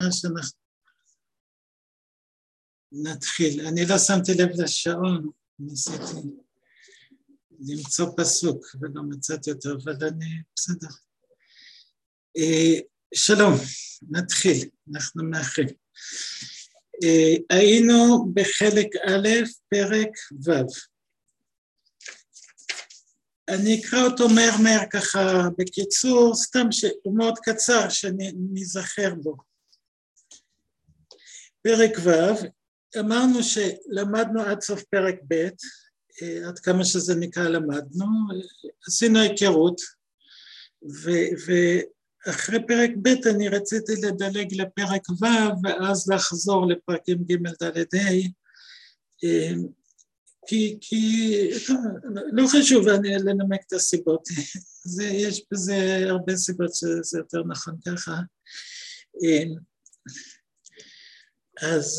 נשמע שאנחנו נתחיל. אני לא שמתי לב לשעון, ניסיתי למצוא פסוק ולא מצאתי אותו, אבל אני בסדר. שלום, נתחיל, אנחנו נתחיל. היינו בחלק א', פרק ו'. אני אקרא אותו מהר ככה בקיצור, סתם שהוא מאוד קצר שנזכר בו. פרק ו', אמרנו שלמדנו עד סוף פרק ב', עד כמה שזה נקרא למדנו, עשינו היכרות, ואחרי פרק ב' אני רציתי לדלג לפרק ו' ואז לחזור לפרקים ג' ד' ה', כי לא חשוב לנמק את הסיבות, יש בזה הרבה סיבות שזה יותר נכון ככה. אז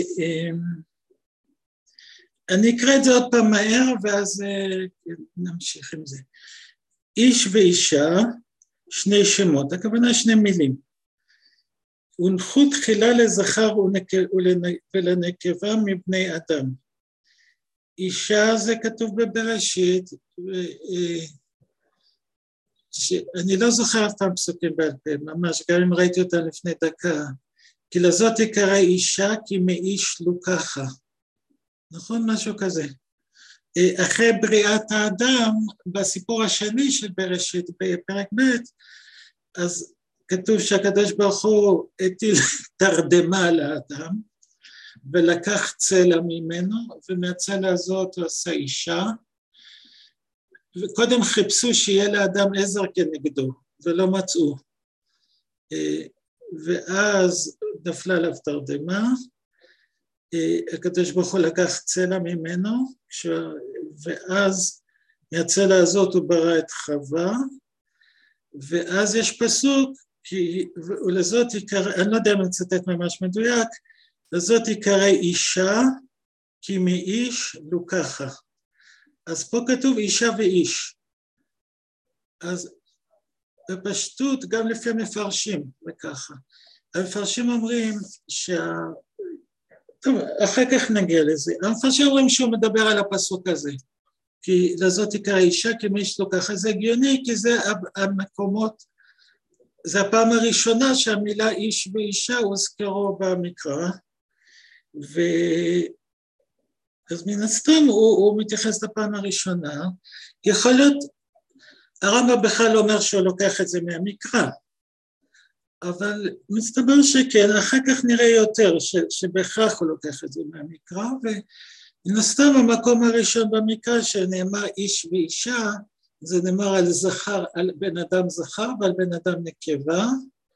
אני אקרא את זה עוד פעם מהר ואז נמשיך עם זה. איש ואישה, שני שמות, הכוונה שני מילים. הונחו תחילה לזכר ולנקבה מבני אדם. אישה זה כתוב בבראשית, שאני לא זוכר אף פעם פסוקים בעל פה, ממש, גם אם ראיתי אותה לפני דקה, כי לזאת יקרא אישה כי מאיש לוקחה, נכון? משהו כזה. אחרי בריאת האדם, בסיפור השני של בראשית, בפרק ב', אז כתוב שהקדוש ברוך הוא הטיל תרדמה על האדם, ולקח צלע ממנו, ומהצלע הזאת הוא עשה אישה, וקודם חיפשו שיהיה לאדם עזר כנגדו, ולא מצאו. ואז נפלה עליו תרדמה, הקדוש ברוך הוא לקח צלע ממנו, ואז מהצלע הזאת הוא ברא את חווה, ואז יש פסוק, ולזאת יקרא, אני לא יודע אם אני מצטט ממש מדויק, לזאת יקרא אישה, כי מאיש לוקחה. אז פה כתוב אישה ואיש. אז בפשטות, גם לפי המפרשים, וככה. המפרשים אומרים טוב, אחר כך נגיע לזה. המפרשים אומרים שהוא מדבר על הפסוק הזה. כי לזאת יקרא אישה, כי מאיש לוקחה. זה הגיוני, כי זה המקומות, זה הפעם הראשונה שהמילה איש ואישה הוזכרו במקרא. אז מן הסתם הוא מתייחס לפעם הראשונה, יכול להיות, הרמב"ם בכלל אומר שהוא לוקח את זה מהמקרא, אבל מסתבר שכן, אחר כך נראה יותר שבהכרח הוא לוקח את זה מהמקרא, ומן הסתם המקום הראשון במקרא שנאמר איש ואישה, זה נאמר על זכר, על בן אדם זכר ועל בן אדם נקבה,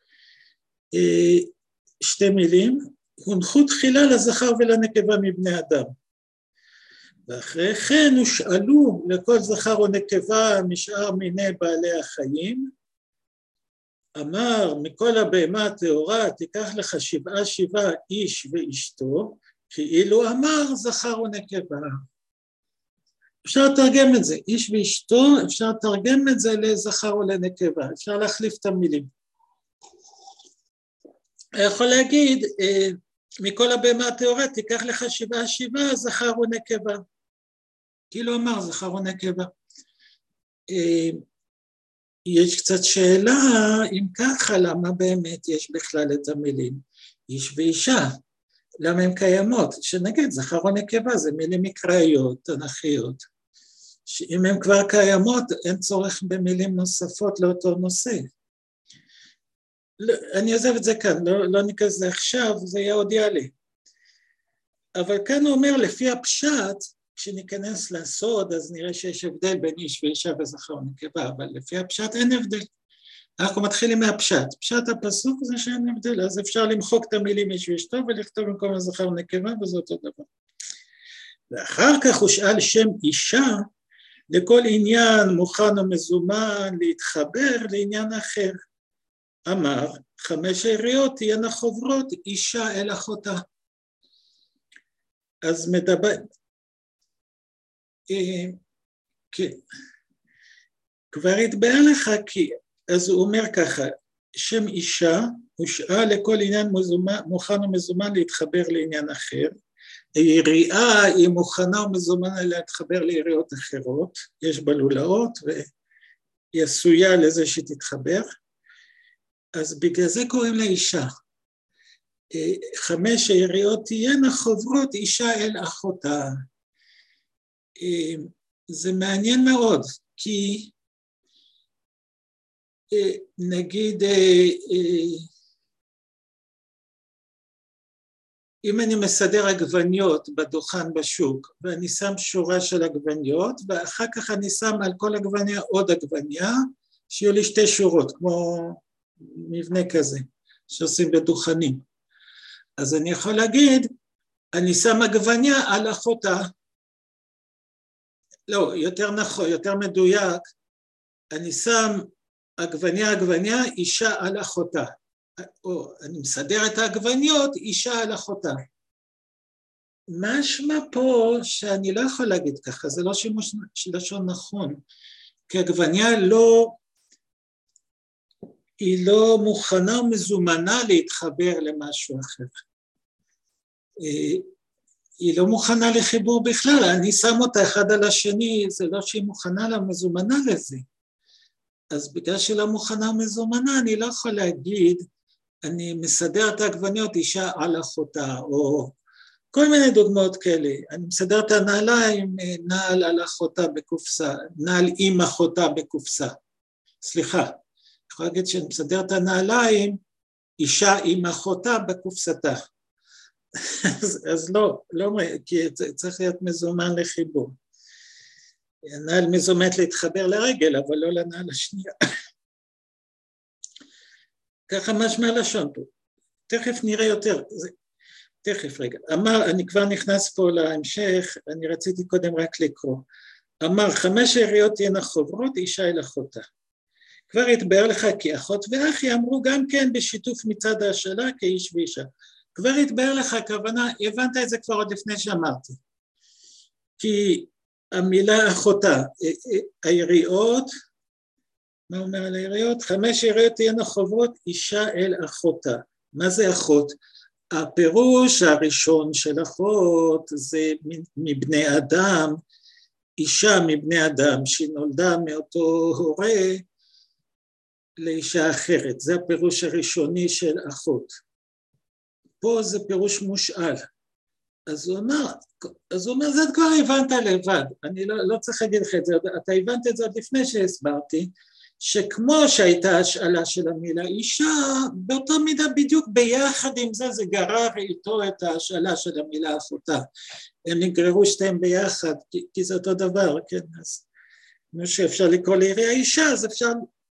שתי מילים, הונחו תחילה לזכר ולנקבה מבני אדם. ואחרי כן הושאלו לכל זכר ונקבה משאר מיני בעלי החיים, אמר מכל הבהמה הטהורה תיקח לך 7 איש ואשתו, כאילו אמר זכר ונקבה. אפשר לתרגם את זה, איש ואשתו, אפשר לתרגם את זה לזכר ולנקבה, אפשר להחליף את המילים. יכול להגיד, מכל הבהמה הטהורה תיקח לך 7 זכר ונקבה. כאילו אמר זכר ונקבה. יש קצת שאלה אם ככה, למה באמת יש בכלל את המילים איש ואישה? למה הן קיימות? שנגיד זכר ונקבה זה מילים מקראיות, תנ"כיות, שאם הן כבר קיימות אין צורך במילים נוספות לאותו נושא. אני עוזב את זה כאן, לא ניכנס לזה עכשיו, זה יהיה עוד יעלה. אבל כאן הוא אומר, לפי הפשט, כשניכנס לסוד, אז נראה שיש הבדל בין איש ואישה וזכר ונקבה, אבל לפי הפשט אין הבדל. אנחנו מתחילים מהפשט. פשט הפסוק זה שאין הבדל, אז אפשר למחוק את המילים איש ואשתו, ולכתוב במקום הזכר ונקבה, וזה אותו דבר. ואחר כך הוא שאל שם אישה, לכל עניין מוכן ומזומן להתחבר לעניין אחר. אמר, 5 עיריות תהיינה חוברות, אישה אל אחותה. אז מדבר, כבר התבהר לך, אז הוא אומר ככה, שם אישה הושעה לכל עניין מוכן ומזומן להתחבר לעניין אחר. היריעה היא מוכנה ומזומנה להתחבר ליריעות אחרות, יש בה לולאות והיא עשויה לזה שתתחבר, אז בגלל זה קוראים לה אישה. 5 היריעות תהיינה חוברות אישה אל אחותה. זה מעניין מאוד, כי נגיד, אם אני מסדר עגבניות בדוכן בשוק, ואני שם שורה של עגבניות, ואחר כך אני שם על כל עגבניה עוד עגבניה, שיהיו לי 2 שורות, כמו מבנה כזה, שעושים בדוכנים. אז אני יכול להגיד, אני שם עגבניה על אחותה. לא, יותר נכון, יותר מדויק, אני שם עגבניה, אישה על אחותה. או אני מסדר את העגבניות, אישה על אחותה. משמע פה שאני לא יכול להגיד ככה, זה לא שימוש לשון נכון, כי עגבניה היא לא מוכנה ומזומנה להתחבר למשהו אחר. היא לא מוכנה לחיבור בכלל, אני שם אותה אחד על השני, זה לא שהיא מוכנה לה, מזומנה לזה. אז בגלל שהיא לא מוכנה ומזומנה, אני לא יכול להגיד, אני מסדר את העגבניות אישה על אחותה, או כל מיני דוגמאות כאלה. אני מסדר את הנעליים, נעל על אחותה בקופסה, נעל עם אחותה בקופסה. סליחה, אני יכול להגיד שאני מסדר את הנעליים, אישה עם אחותה בקופסתה. אז לא, כי צריך להיות מזומן לחיבור. הנעל מזומנת להתחבר לרגל, אבל לא לנעל השנייה. ככה משמע לשון פה. תכף נראה יותר. תכף רגע. אני כבר נכנס פה להמשך, אני רציתי קודם רק לקרוא. אמר 5 היריות תהיינה חוברות, אישה אל אחותה. כבר התבאר לך כי אחות ואחי אמרו גם כן בשיתוף מצד השאלה כאיש ואישה. כבר התבאר לך, הכוונה, הבנת את זה כבר עוד לפני שאמרתי. כי המילה אחותה, היריות, מה אומר על היריות? 5 היריות תהיינה חוברות, אישה אל אחותה. מה זה אחות? הפירוש הראשון של אחות זה מבני אדם, אישה מבני אדם שנולדה מאותו הורה לאישה אחרת. זה הפירוש הראשוני של אחות. פה זה פירוש מושאל. אז הוא אומר, זה כבר הבנת לבד, אני לא צריך להגיד לך את זה, אתה הבנת את זה עוד לפני שהסברתי, שכמו שהייתה השאלה של המילה אישה, באותה מידה בדיוק ביחד עם זה, זה גרר איתו את השאלה של המילה אחותה. הם נגררו שתיהם ביחד, כי זה אותו דבר, כן? אז כמו שאפשר לקרוא ליריעה אישה, אז אפשר,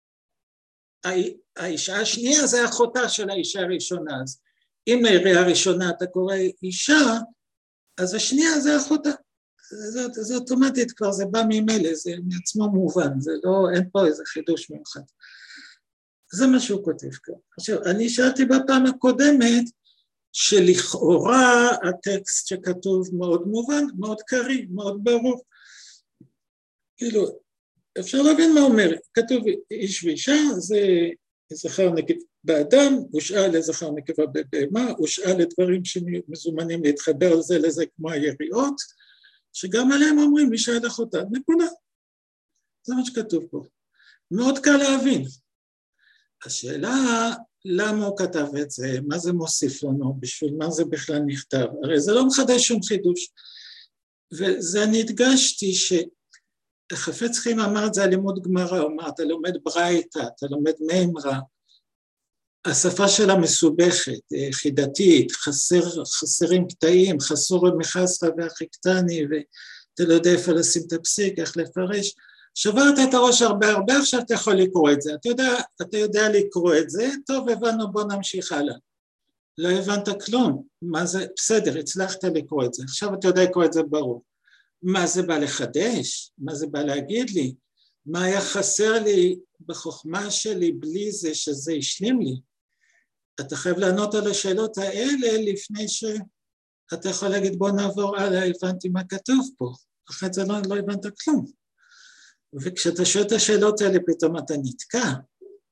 האישה השנייה זה אחותה של האישה הראשונה, אז אם ליריעה הראשונה אתה קורא אישה, אז השנייה זה אחותה. זה אוטומטית כבר, זה בא ממילא, זה מעצמו מובן, זה לא, אין פה איזה חידוש מיוחד. זה מה שהוא כותב כאן. עכשיו, אני שאלתי בפעם הקודמת, שלכאורה הטקסט שכתוב מאוד מובן, מאוד קרי, מאוד ברור. כאילו, אפשר להבין מה אומר, כתוב איש ואישה, זה זכר נקבה באדם, הושעה לזכר נקבה בבהמה, הושעה לדברים שמזומנים להתחבר זה לזה כמו היריעות, שגם עליהם אומרים אישה אל אחותה, נקודה. זה מה שכתוב פה. מאוד קל להבין. השאלה, למה הוא כתב את זה, מה זה מוסיף לנו, בשביל מה זה בכלל נכתב, הרי זה לא מחדש שום חידוש. וזה אני הדגשתי שחפץ חיים אמר את זה על לימוד גמרא, הוא אמר, אתה לומד ברייתא, אתה לומד מימרא, השפה שלה מסובכת, חידתית, חסרים קטעים, חסור מחסרא ואחי קטני, ואתה לא יודע איפה לשים את הפסיק, איך לפרש, שברת את הראש הרבה, עכשיו אתה יכול לקרוא את זה, אתה יודע לקרוא את זה, טוב הבנו, בוא נמשיך הלאה. לא הבנת כלום, מה זה, בסדר, הצלחת לקרוא את זה, עכשיו אתה יודע לקרוא את זה ברור. מה זה בא לחדש? מה זה בא להגיד לי? מה היה חסר לי בחוכמה שלי בלי זה שזה השלים לי? אתה חייב לענות על השאלות האלה לפני שאתה יכול להגיד בוא נעבור הלאה, הבנתי מה כתוב פה, אחרי זה לא הבנת כלום. וכשאתה שואל את השאלות האלה פתאום אתה נתקע,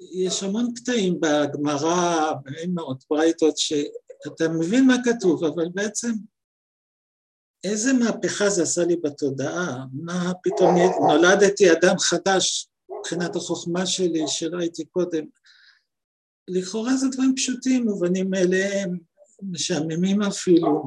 יש המון קטעים בגמרא, מאוד ברייתות, שאתה מבין מה כתוב, אבל בעצם איזה מהפכה זה עשה לי בתודעה, מה פתאום נולדתי אדם חדש מבחינת החוכמה שלי שלא הייתי קודם. לכאורה זה דברים פשוטים, מובנים מאליהם, משעממים אפילו,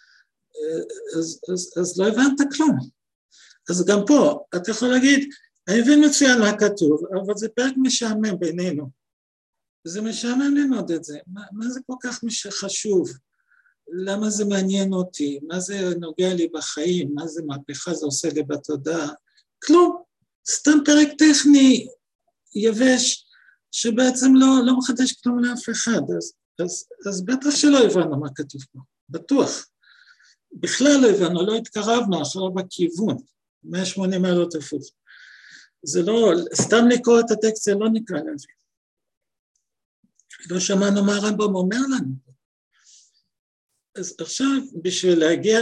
אז לא הבנת כלום. אז גם פה, אתה יכול להגיד, אני מבין מצוין מה כתוב, אבל זה פרק משעמם בינינו. זה משעמם ללמוד את זה. מה זה כל כך חשוב? למה זה מעניין אותי? מה זה נוגע לי בחיים? מה זה מהפכה זה עושה לי בתודעה? כלום. סתם פרק טכני יבש, שבעצם לא מחדש כלום לאף אחד. אז בטח שלא הבנו מה כתוב פה. בטוח. בכלל לא הבנו, לא התקרבנו אחר בכיוון. 180 מעלות הפוך. זה לא, סתם לקרוא את הטקסט, זה לא נקרא להבין. לא שמענו מה הרמב"ם אומר לנו. אז עכשיו, בשביל להגיע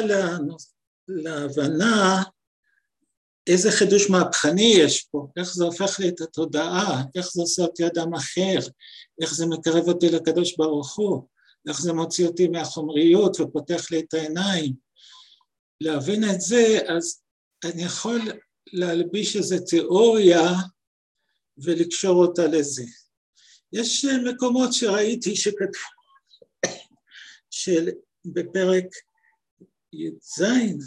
להבנה, איזה חידוש מהפכני יש פה, איך זה הופך לי את התודעה, איך זה עושה אותי אדם אחר, איך זה מקרב אותי לקדוש ברוך הוא, איך זה מוציא אותי מהחומריות ופותח לי את העיניים. להבין את זה, אז אני יכול להלביש איזו תיאוריה ולקשור אותה לזה. יש מקומות שראיתי שכתבו, בפרק י"ז,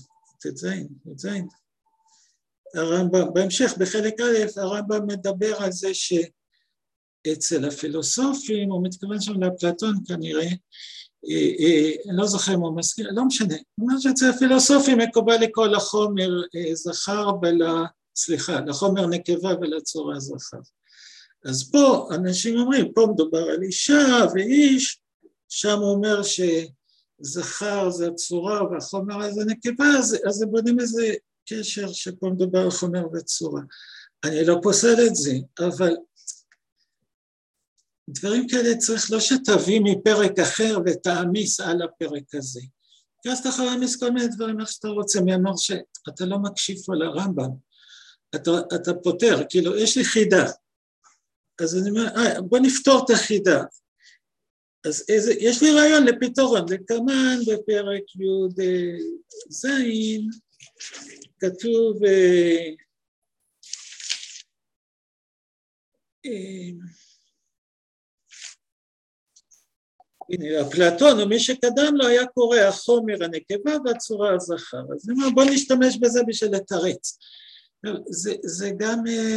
הרמב"ם, בהמשך בחלק א', הרמב"ם מדבר על זה שאצל הפילוסופים, הוא מתכוון שם לאפלטון כנראה, אני לא זוכר מה הוא מזכיר, לא משנה, הוא אומר שאצל הפילוסופים מקובל לקרוא לחומר זכר לחומר נקבה ולצורה זכר. אז פה אנשים אומרים, פה מדובר על אישה ואיש, שם הוא אומר שזכר זה הצורה והחומר הזה נקבה, אז הם בונים איזה קשר שפה מדובר על חומר וצורה. אני לא פוסל את זה, אבל דברים כאלה צריך לא שתביא מפרק אחר ותעמיס על הפרק הזה. כי אז אתה יכול להעמיס כל מיני דברים איך שאתה רוצה, מי אמר שאתה לא מקשיב פה לרמב"ם, אתה פותר, כאילו יש לי חידה, אז אני אומר, בוא נפתור את החידה. אז יש לי רעיון לפתרון, לקמן בפרק י"ז, כתוב, הנה, אפלטון או מי שקדם לו היה קורא החומר הנקבה והצורה הזכר. אז אני אומר, בוא נשתמש בזה בשביל לתרץ. זה גם,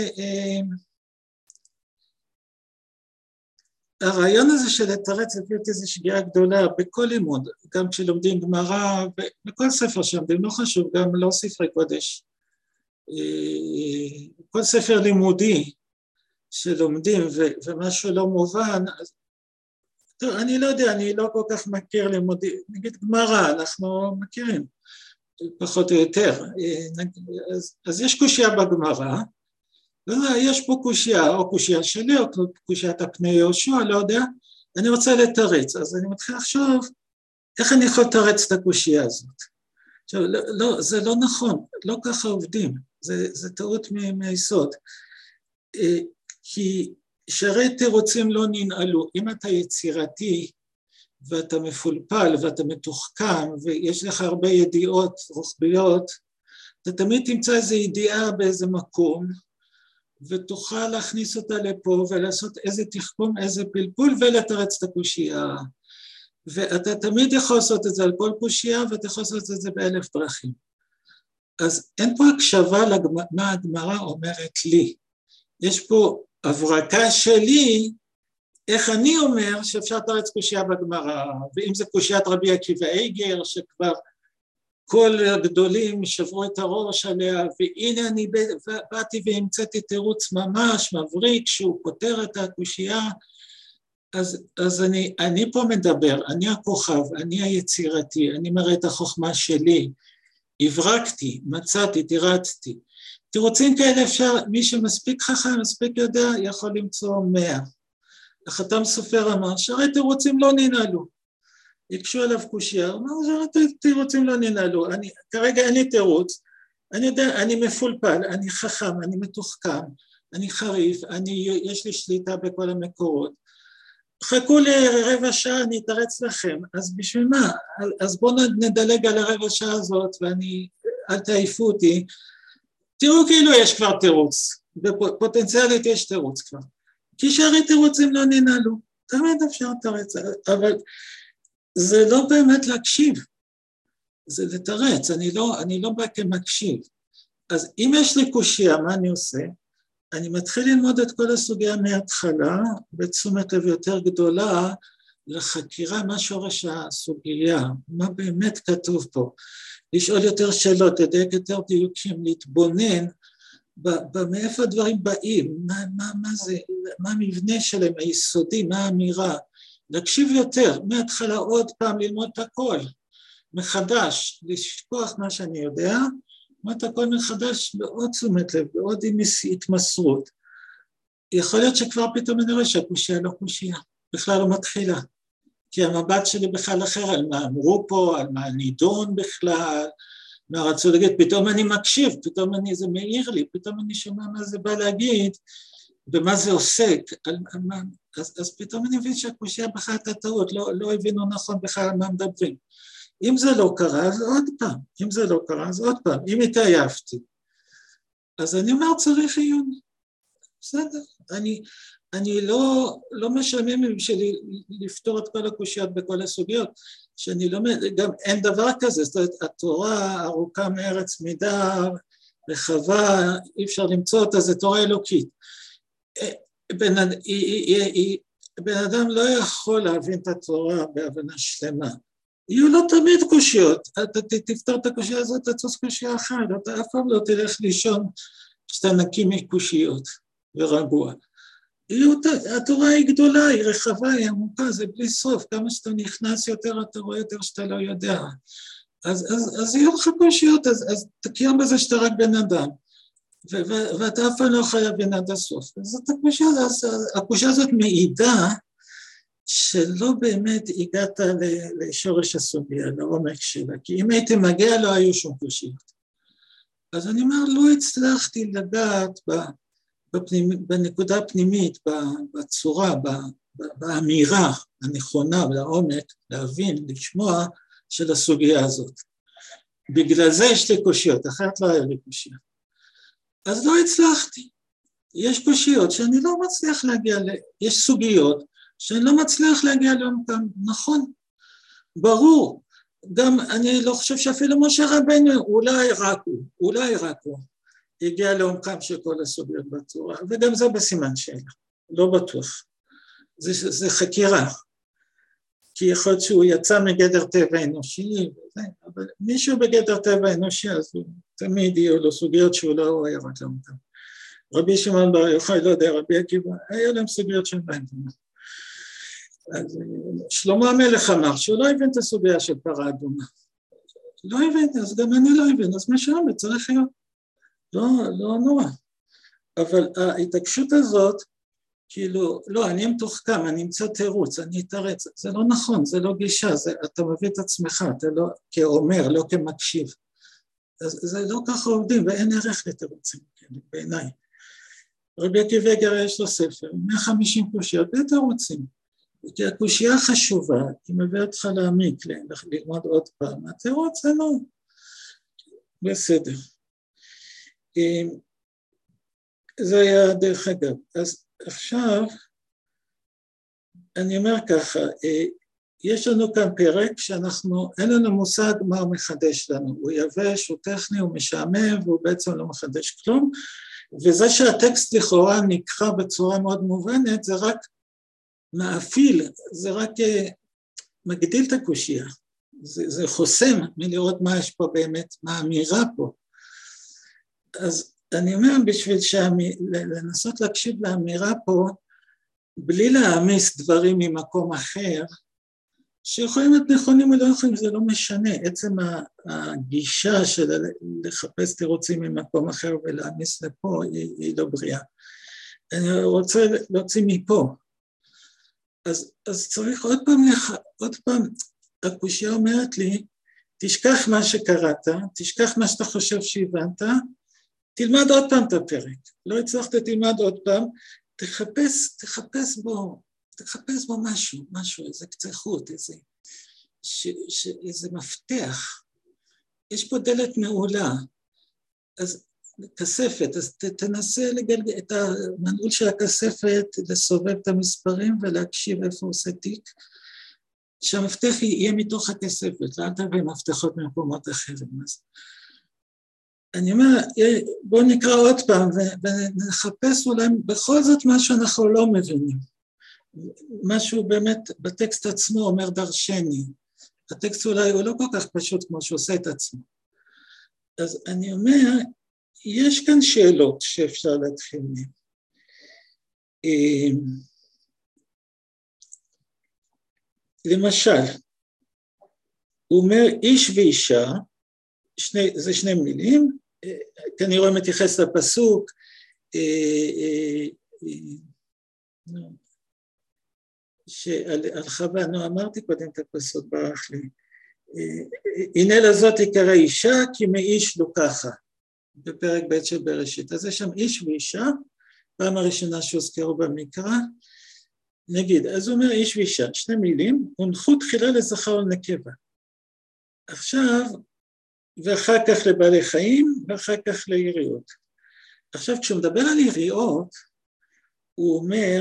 הרעיון הזה של לתרץ הביא אותי איזו שגיאה גדולה בכל לימוד, גם כשלומדים גמרא, בכל ספר שלומדים, לא חשוב, גם לא ספרי קודש. כל ספר לימודי שלומדים ומשהו לא מובן, טוב, אני לא יודע, אני לא כל כך מכיר לימודים, נגיד גמרא, אנחנו מכירים, פחות או יותר, אז יש קושיה בגמרא, יש פה קושיה, או קושיה שלי, או קושיית הפני יהושע, לא יודע, אני רוצה לתרץ, אז אני מתחיל לחשוב, איך אני יכול לתרץ את הקושיה הזאת? עכשיו, לא, זה לא נכון, לא ככה עובדים, זה טעות מהיסוד, כי שהרי תירוצים לא ננעלו, אם אתה יצירתי, ואתה מפולפל, ואתה מתוחכם, ויש לך הרבה ידיעות רוחביות, אתה תמיד תמצא איזו ידיעה באיזה מקום, ותוכל להכניס אותה לפה, ולעשות איזה תחכום, איזה פלפול, ולתרץ את הקושייה. ואתה תמיד יכול לעשות את זה על כל קושייה, ואתה יכול לעשות את זה באלף דרכים. אז אין פה הקשבה למה הגמרא אומרת לי. יש פה הברקה שלי, איך אני אומר שאפשר לתרץ קושייה בגמרא, ואם זה קושיית רבי עקיבא איגר, שכבר כל הגדולים שברו את הראש עליה, והנה אני באתי והמצאתי תירוץ ממש מבריק, שהוא פותר את הקושייה, אז אני פה מדבר, אני הכוכב, אני היצירתי, אני מראה את החוכמה שלי, הברקתי, מצאתי, תירצתי. תירוצים כאלה אפשר, מי שמספיק חכם, מספיק יודע, יכול למצוא 100. החתם סופר אמר, שהרי תירוצים לא ננעלו. יקשו עליו קושיה, הוא אמר, שהרי תירוצים לא ננעלו. כרגע אין לי תירוץ, אני יודע, אני מפולפל, אני חכם, אני מתוחכם, אני חריף, יש לי שליטה בכל המקורות. חכו לרבע שעה, אני אתרץ לכם, אז בשביל מה? אז בואו נדלג על הרבע שעה הזאת, אל תעיפו אותי, תראו כאילו יש כבר תירוץ, בפוטנציאלית יש תירוץ כבר, כי שהרי תירוצים לא ננהלו, תמיד אפשר לתרץ, אבל זה לא באמת להקשיב, זה לתרץ, אני לא בא כמקשיב, אז אם יש לי קושיה, מה אני עושה? אני מתחיל ללמוד את כל הסוגיה מההתחלה, בתשומת לב יותר גדולה, לחקירה מה שורש הסוגיה, מה באמת כתוב פה, לשאול יותר שאלות, לדייק יותר דיוקים, להתבונן, מאיפה הדברים באים, מה זה, מה המבנה שלהם, היסודי, מה האמירה, להקשיב יותר, מההתחלה עוד פעם ללמוד את הכל, מחדש, לשכוח מה שאני יודע, ללמוד את הכל מחדש בעוד תשומת לב, בעוד התמסרות. יכול להיות שכבר פתאום אני רואה שהקושיה לא קושיה, בכלל לא מתחילה, כי המבט שלי בכלל אחר, על מה אמרו פה, על מה נידון בכלל, מה רצו להגיד, פתאום אני מקשיב, פתאום זה מאיר לי, פתאום אני שומע מה זה בא להגיד, ומה זה עוסק, אז פתאום אני מבין שהקושיה בכלל את הטעות, לא הבינו נכון בכלל על מה מדברים. אם זה לא קרה, אז עוד פעם, אם זה לא קרה, אז עוד פעם, אם התעייפתי, אז אני אומר צריך עיון, בסדר, אני לא משלמים בשביל לפתור את כל הקושיות בכל הסוגיות, שאני לא, גם אין דבר כזה, זאת אומרת, התורה ארוכה מארץ מידה, רחבה, אי אפשר למצוא אותה, זה תורה אלוקית. בן אדם לא יכול להבין את התורה בהבנה שלמה, יהיו לו תמיד קושיות, אתה תפתור את הקושיה הזאת, אתה תצוץ קושיה אחת, אתה אף פעם לא תלך לישון שאתה נקי מקושיות ורגוע. התורה היא גדולה, היא רחבה, היא עמוקה, זה בלי סוף, כמה שאתה נכנס יותר, אתה רואה יותר שאתה לא יודע. אז יהיו לך קושיות, אז תכיר בזה שאתה רק בן אדם, ואתה אף פעם לא חייב להבין עד הסוף. אז הקושיה הזאת מעידה, שלא באמת הגעת לשורש הסוגיה, לעומק שלה, כי אם הייתי מגיע לא היו שום קושיות. אז אני אומר, לא הצלחתי לדעת בנקודה הפנימית, בצורה, באמירה הנכונה ולעומק, להבין, לשמוע של הסוגיה הזאת. בגלל זה יש לי קושיות, אחרת לא היה לי קושיות. אז לא הצלחתי. יש קושיות שאני לא מצליח להגיע, יש סוגיות, שאני לא מצליח להגיע לעומקם, נכון, ברור, גם אני לא חושב שאפילו משה רבנו, אולי רק הוא, הגיע לעומקם של כל הסוגיות בתורה, וגם זה בסימן שאלה, לא בטוח, זה חקירה, כי יכול להיות שהוא יצא מגדר טבע אנושי, אבל מישהו בגדר טבע אנושי, אז תמיד יהיו לו סוגיות שהוא לא היה רק לעומקם. רבי שמעון בר יוחאי, לא יודע, רבי עקיבא, היה להם סוגיות של בהם. אז שלמה המלך אמר שהוא לא הבין את הסוגיה של פרה אדומה. לא הבין, אז גם אני לא הבין, אז משם צריך להיות. לא נורא. אבל ההתעקשות הזאת, כאילו, לא, אני מתוחכם, אני אמצא תירוץ, אני אתרץ, זה לא נכון, זה לא גישה, אתה מביא את עצמך, אתה לא כאומר, לא כמקשיב. אז זה לא ככה עובדים, ואין ערך לתירוצים, בעיניי. רבי עקיבא איגר יש לו ספר, 150 קושיות בתירוצים. כי הקושיה חשובה, היא מביאה אותך להעמיק, ללמוד עוד פעם, התירוץ זה לא, בסדר. זה היה דרך אגב. אז עכשיו, אני אומר ככה, יש לנו כאן פרק שאנחנו, אין לנו מושג מה הוא מחדש לנו, הוא יבש, הוא טכני, הוא משעמם, והוא בעצם לא מחדש כלום, וזה שהטקסט לכאורה נקרא בצורה מאוד מובנת, זה רק מאפיל, זה רק מגדיל את הקושיה, זה חוסם מלראות מה יש פה באמת, מה האמירה פה. אז אני אומר בשביל לנסות להקשיב לאמירה פה, בלי להעמיס דברים ממקום אחר, שיכולים להיות נכונים או לא יכולים, זה לא משנה, עצם הגישה של לחפש תירוצים ממקום אחר ולהעמיס לפה, היא לא בריאה. אני רוצה להוציא מפה, אז צריך עוד פעם, הקושיה אומרת לי, תשכח מה שקראת, תשכח מה שאתה חושב שהבנת, תלמד עוד פעם את הפרק, לא הצלחת תלמד עוד פעם, תחפש בו משהו, איזה קצה חוט, איזה מפתח, יש פה דלת מעולה, אז כספת, אז תנסה לגלגל את המנעול של הכספת, לסובב את המספרים ולהקשיב איפה עושה תיק, שהמפתח יהיה מתוך הכספת, לא תביא מפתחות ממקומות אחרים. אז אני אומר, בואו נקרא עוד פעם ונחפש אולי בכל זאת משהו אנחנו לא מבינים. משהו באמת בטקסט עצמו אומר דרשני. הטקסט אולי הוא לא כל כך פשוט כמו שעושה את עצמו. אז אני אומר, יש כאן שאלות שאפשר להתחיל מהן. למשל, הוא אומר איש ואישה, זה שני מילים, כנראה מתייחס לפסוק, שעל חווה, אמרתי קודם את הפסוק, ברח לי, הנה לזאת יקרא אישה כי מאיש לוקחה, בפרק ב' של בראשית, אז יש שם איש ואישה, פעם הראשונה שהוזכרו במקרא, נגיד, אז הוא אומר איש ואישה, שני מילים, הונחו תחילה לזכר ולנקבה, עכשיו, ואחר כך לבעלי חיים, ואחר כך ליריות. עכשיו, כשהוא מדבר על יריות, הוא אומר,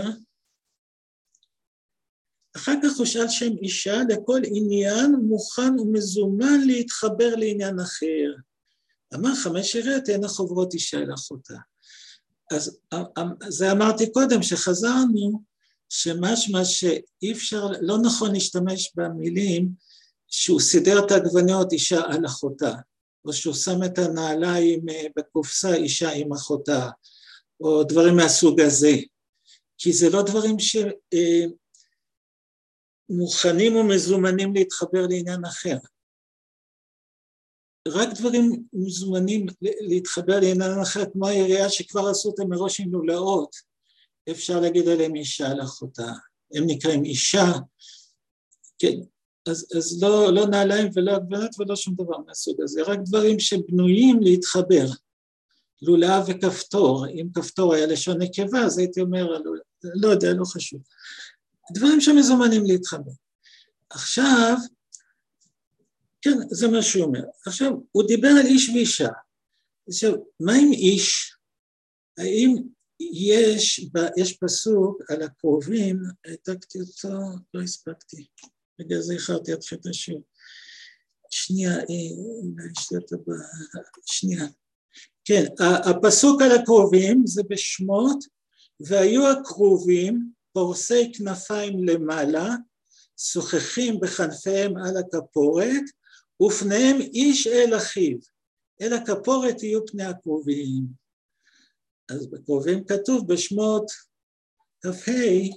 אחר כך הוא שאל שם אישה, לכל עניין מוכן ומזומן להתחבר לעניין אחר. אמר 5 יריות, הן החוברות אישה אל אחותה. אז זה אמרתי קודם, שחזרנו, שמשמע שאי אפשר, לא נכון להשתמש במילים, שהוא סידר את העגבניות אישה על אחותה, או שהוא שם את הנעליים בקופסה אישה עם אחותה, או דברים מהסוג הזה, כי זה לא דברים שמוכנים ומזומנים להתחבר לעניין אחר. רק דברים מזומנים להתחבר לעניין אחר, כמו היריעה שכבר עשו אותם מראש עם לולאות, אפשר להגיד עליהם אישה על אחותה, הם נקראים אישה, כן, אז לא נעליים ולא עגבניות ולא שום דבר מהסוג הזה, רק דברים שבנויים להתחבר, לולאה וכפתור, אם כפתור היה לשון נקבה, אז הייתי אומר, לא יודע, לא חשוב, דברים שמזומנים להתחבר. עכשיו, כן, זה מה שהוא אומר, עכשיו, הוא דיבר על איש ואישה, עכשיו, מה עם איש? האם יש פסוק על הקרובים, העתקתי אותו, לא הספקתי, בגלל זה איחרתי עד חטא השיעור. שנייה. כן, הפסוק על הקרובים זה בשמות, והיו הקרובים פורסי כנפיים למעלה, שוחחים בכנפיהם על הכפורת, ופניהם איש אל אחיו. אל הכפורת יהיו פני הקרובים. אז בקרובים כתוב בשמות כ"ה,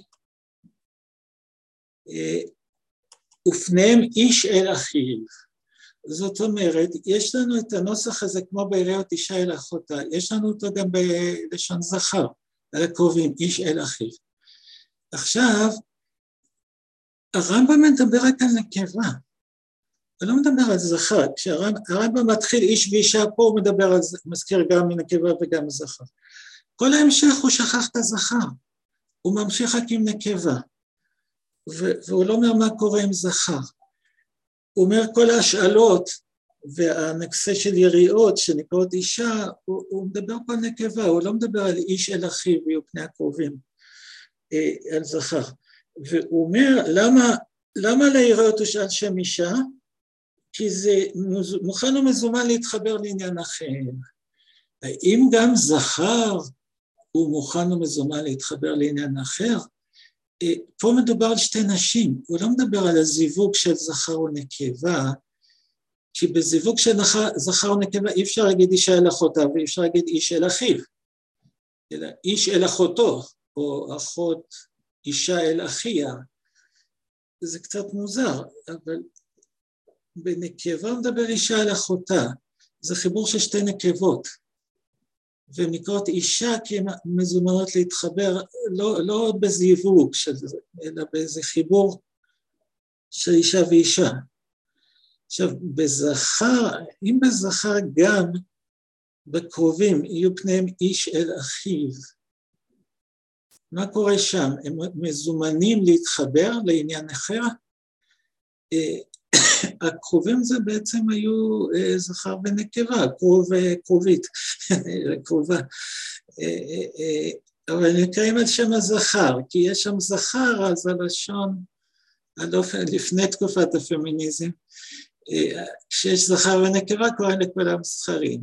ופניהם איש אל אחיו. זאת אומרת, יש לנו את הנוסח הזה כמו ביריות אישה אל אחותה, יש לנו אותו גם בלשון זכר, על הקרובים, איש אל אחיו. עכשיו, הרמב"ם מדבר רק על נקבה, הוא לא מדבר על זכר, כשהרמב"ם מתחיל איש ואישה פה הוא מדבר על, מזכיר גם נקבה וגם זכר. כל ההמשך הוא שכח את הזכר, הוא ממשיך רק עם נקבה, והוא לא אומר מה קורה עם זכר. הוא אומר כל ההשאלות והנקסה של יריעות שנקראות אישה, הוא מדבר פה על נקבה, הוא לא מדבר על איש אל אחיו ויהיו פני הקרובים, על זכר. והוא אומר למה ליריעות הוא שאל שם אישה? כי זה מוכן ומזומן להתחבר לעניין אחר. האם גם זכר הוא מוכן ומזומן להתחבר לעניין אחר? פה מדובר על שתי נשים, הוא לא מדבר על הזיווג של זכר ונקבה, כי בזיווג של זכר ונקבה אי אפשר להגיד אישה אל אחותה, ואי אפשר להגיד איש אל אחיו, אלא איש אל אחותו, או אחות אישה אל אחיה, זה קצת מוזר, אבל בנקבה מדבר אישה אל אחותה, זה חיבור של שתי נקבות, ונקראות אישה כי הן מזומנות להתחבר, לא בזיווג, אלא באיזה חיבור של אישה ואישה. עכשיו, בזכר, אם בזכר גם בקרובים יהיו פניהם איש אל אחיו. מה קורה שם? הם מזומנים להתחבר לעניין אחר? הקרובים זה בעצם היו זכר ונקבה, קרובית, קרובה. אבל נקראים על שם הזכר, כי יש שם זכר, אז הלשון, לפני תקופת הפמיניזם, כשיש זכר ונקבה קוראים לכולם זכרים.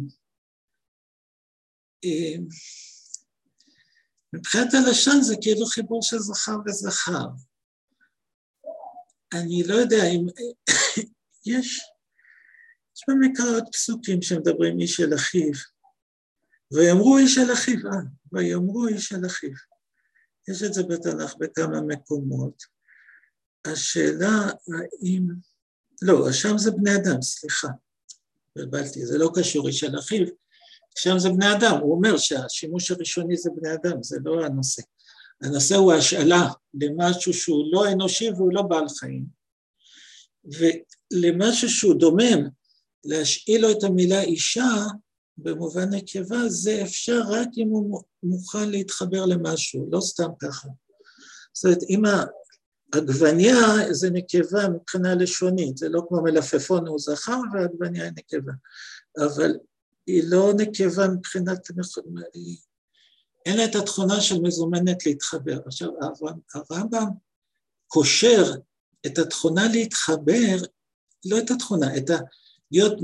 מבחינת הלשון זה כאילו חיבור של זכר וזכר. אני לא יודע אם יש במקראות פסוקים שמדברים איש אל אחיו, ויאמרו איש אל אחיו, ויאמרו איש אל אחיו. יש את זה בתנ"ך בכמה מקומות. השאלה האם, לא, שם זה בני אדם, סליחה, בלבלתי, זה לא קשור איש אל אחיו, שם זה בני אדם, הוא אומר שהשימוש הראשוני זה בני אדם, זה לא הנושא. הנושא הוא השאלה למשהו שהוא לא אנושי והוא לא בעל חיים, ולמשהו שהוא דומם, להשאיל לו את המילה אישה, במובן נקבה, זה אפשר רק אם הוא מוכן להתחבר למשהו, לא סתם ככה. זאת אומרת, אם העגבניה זה נקבה מבחינה לשונית, זה לא כמו מלפפון הוא זכר והעגבניה היא נקבה, אבל היא לא נקבה מבחינת, אין לה את התכונה של מזומנת להתחבר. עכשיו, הרמב"ם קושר את התכונה להתחבר, לא את התכונה, את להיות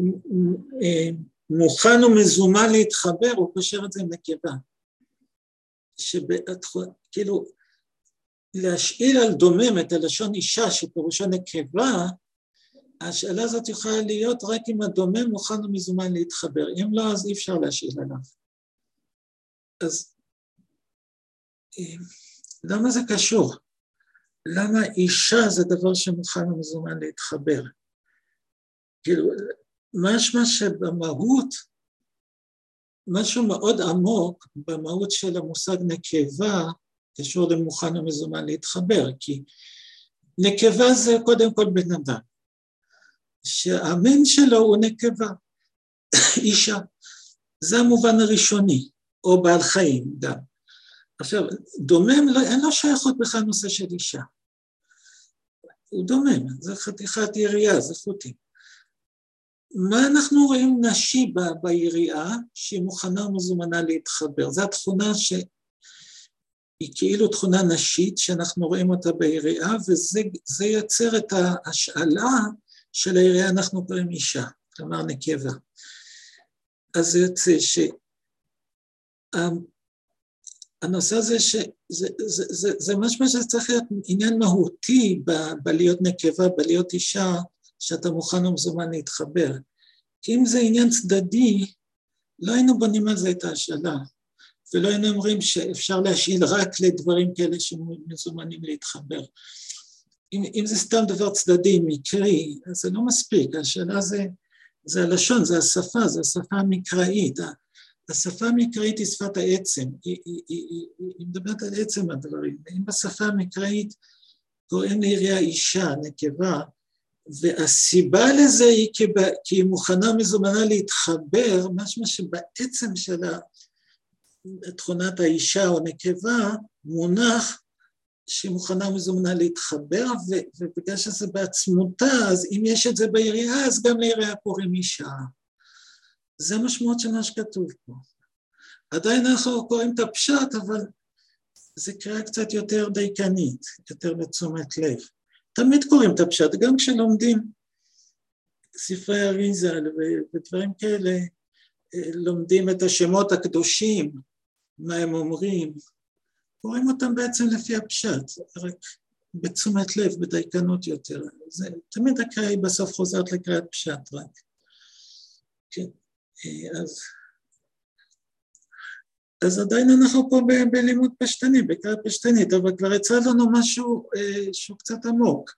מוכן ומזומן להתחבר, הוא קושר את זה עם נקבה. כאילו, להשאיל על דומם את הלשון אישה שפירושו נקבה, השאלה הזאת יכולה להיות רק אם הדומם מוכן ומזומן להתחבר, אם לא אז אי אפשר להשאיל עליו. אז למה זה קשור? למה אישה זה דבר שמוכן ומזומן להתחבר? כאילו, משמע שבמהות, משהו מאוד עמוק במהות של המושג נקבה, קשור למוכן ומזומן להתחבר, כי נקבה זה קודם כל בן אדם, שהמין שלו הוא נקבה, אישה, זה המובן הראשוני, או בעל חיים גם. עכשיו, דומם, אין לו שייכות בכלל נושא של אישה, הוא דומם, זה חתיכת יריעה, זה חוטים. מה אנחנו רואים נשי ביריעה, שהיא מוכנה ומזומנה להתחבר, זו התכונה שהיא כאילו תכונה נשית, שאנחנו רואים אותה ביריעה, וזה יוצר את ההשאלה של היריעה, אנחנו קוראים אישה, כלומר נקבה. אז זה יוצא שהנושא הזה, זה משהו שצריך להיות עניין מהותי בלהיות נקבה, בלהיות אישה, שאתה מוכן ומזומן להתחבר. כי אם זה עניין צדדי, לא היינו בונים על זה את ההשאלה, ולא היינו אומרים שאפשר להשאיל רק לדברים כאלה שמזומנים להתחבר. אם זה סתם דבר צדדי, מקרי, אז זה לא מספיק, השאלה זה הלשון, זה השפה, זה השפה המקראית. השפה המקראית היא שפת העצם, היא מדברת על עצם הדברים. אם בשפה המקראית קוראים ליריעה אישה, נקבה, והסיבה לזה היא כי היא מוכנה מזומנה להתחבר, משמע שבעצם של תכונת האישה או נקבה מונח שהיא מוכנה מזומנה להתחבר, ובגלל שזה בעצמותה, אז אם יש את זה ביריעה, אז גם ליריעה קוראים אישה. זה משמעות של מה שכתוב פה. עדיין אנחנו קוראים את הפשט, אבל זה קריאה קצת יותר דייקנית, יותר בתשומת לב. תמיד קוראים את הפשט, גם כשלומדים ספרי אריז"ל ודברים כאלה, לומדים את השמות הקדושים, מה הם אומרים, קוראים אותם בעצם לפי הפשט, רק בתשומת לב, בדייקנות יותר. זה, תמיד הקריאה היא בסוף חוזרת לקריאת פשט רק. כן, אז עדיין אנחנו פה בלימוד פשטני, בקריאה פשטנית, אבל כבר יצא לנו משהו שהוא קצת עמוק,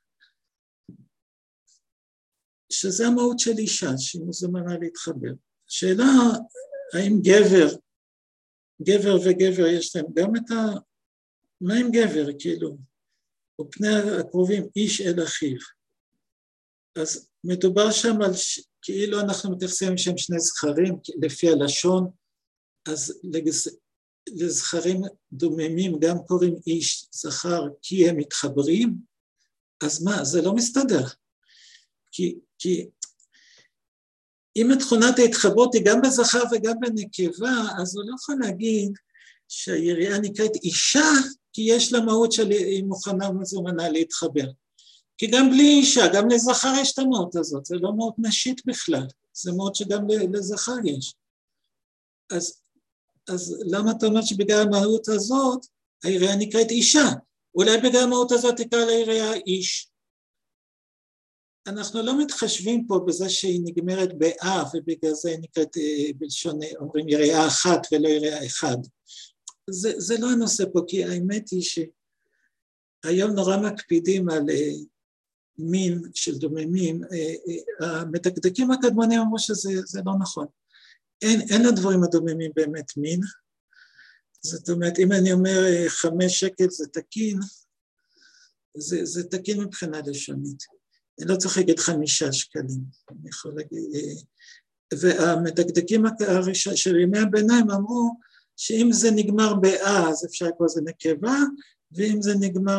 שזה המהות של אישה, שהיא מזומנה להתחבר. השאלה, האם גבר וגבר יש להם גם את מה עם גבר, כאילו, ופני הקרובים איש אל אחיו. אז מדובר שם על כאילו אנחנו מתייחסים שהם שני זכרים, לפי הלשון, אז לזכרים דוממים גם קוראים איש זכר כי הם מתחברים, אז מה, זה לא מסתדר. כי אם תכונת ההתחברות היא גם בזכר וגם בנקבה, אז הוא לא יכול להגיד שהיריעה נקראת אישה, כי יש לה מהות של היא מוכנה ומזומנה להתחבר. כי גם בלי אישה, גם לזכר יש את המהות הזאת, זה לא מהות נשית בכלל, זה מהות שגם לזכר יש. אז למה אתה אומר שבגלל המהות הזאת, היריעה נקראת אישה? אולי בגלל המהות הזאת תקרא ליריעה איש. אנחנו לא מתחשבים פה בזה שהיא נגמרת באה, ובגלל זה היא נקראת בלשון, אומרים יריעה אחת ולא יריעה אחד. זה לא הנושא פה, כי האמת היא שהיום נורא מקפידים על מין של דוממים, המדקדקים הקדמונים אמרו שזה לא נכון. אין לדברים הדוממים באמת מין, זאת אומרת, אם אני אומר 5 שקל זה תקין, זה תקין מבחינה לשונית. אני לא צריך להגיד 5 שקלים, אני יכול להגיד, והמדקדקים של ימי הביניים אמרו שאם זה נגמר באה, אז אפשר לקרוא זה נקבה, ואם זה נגמר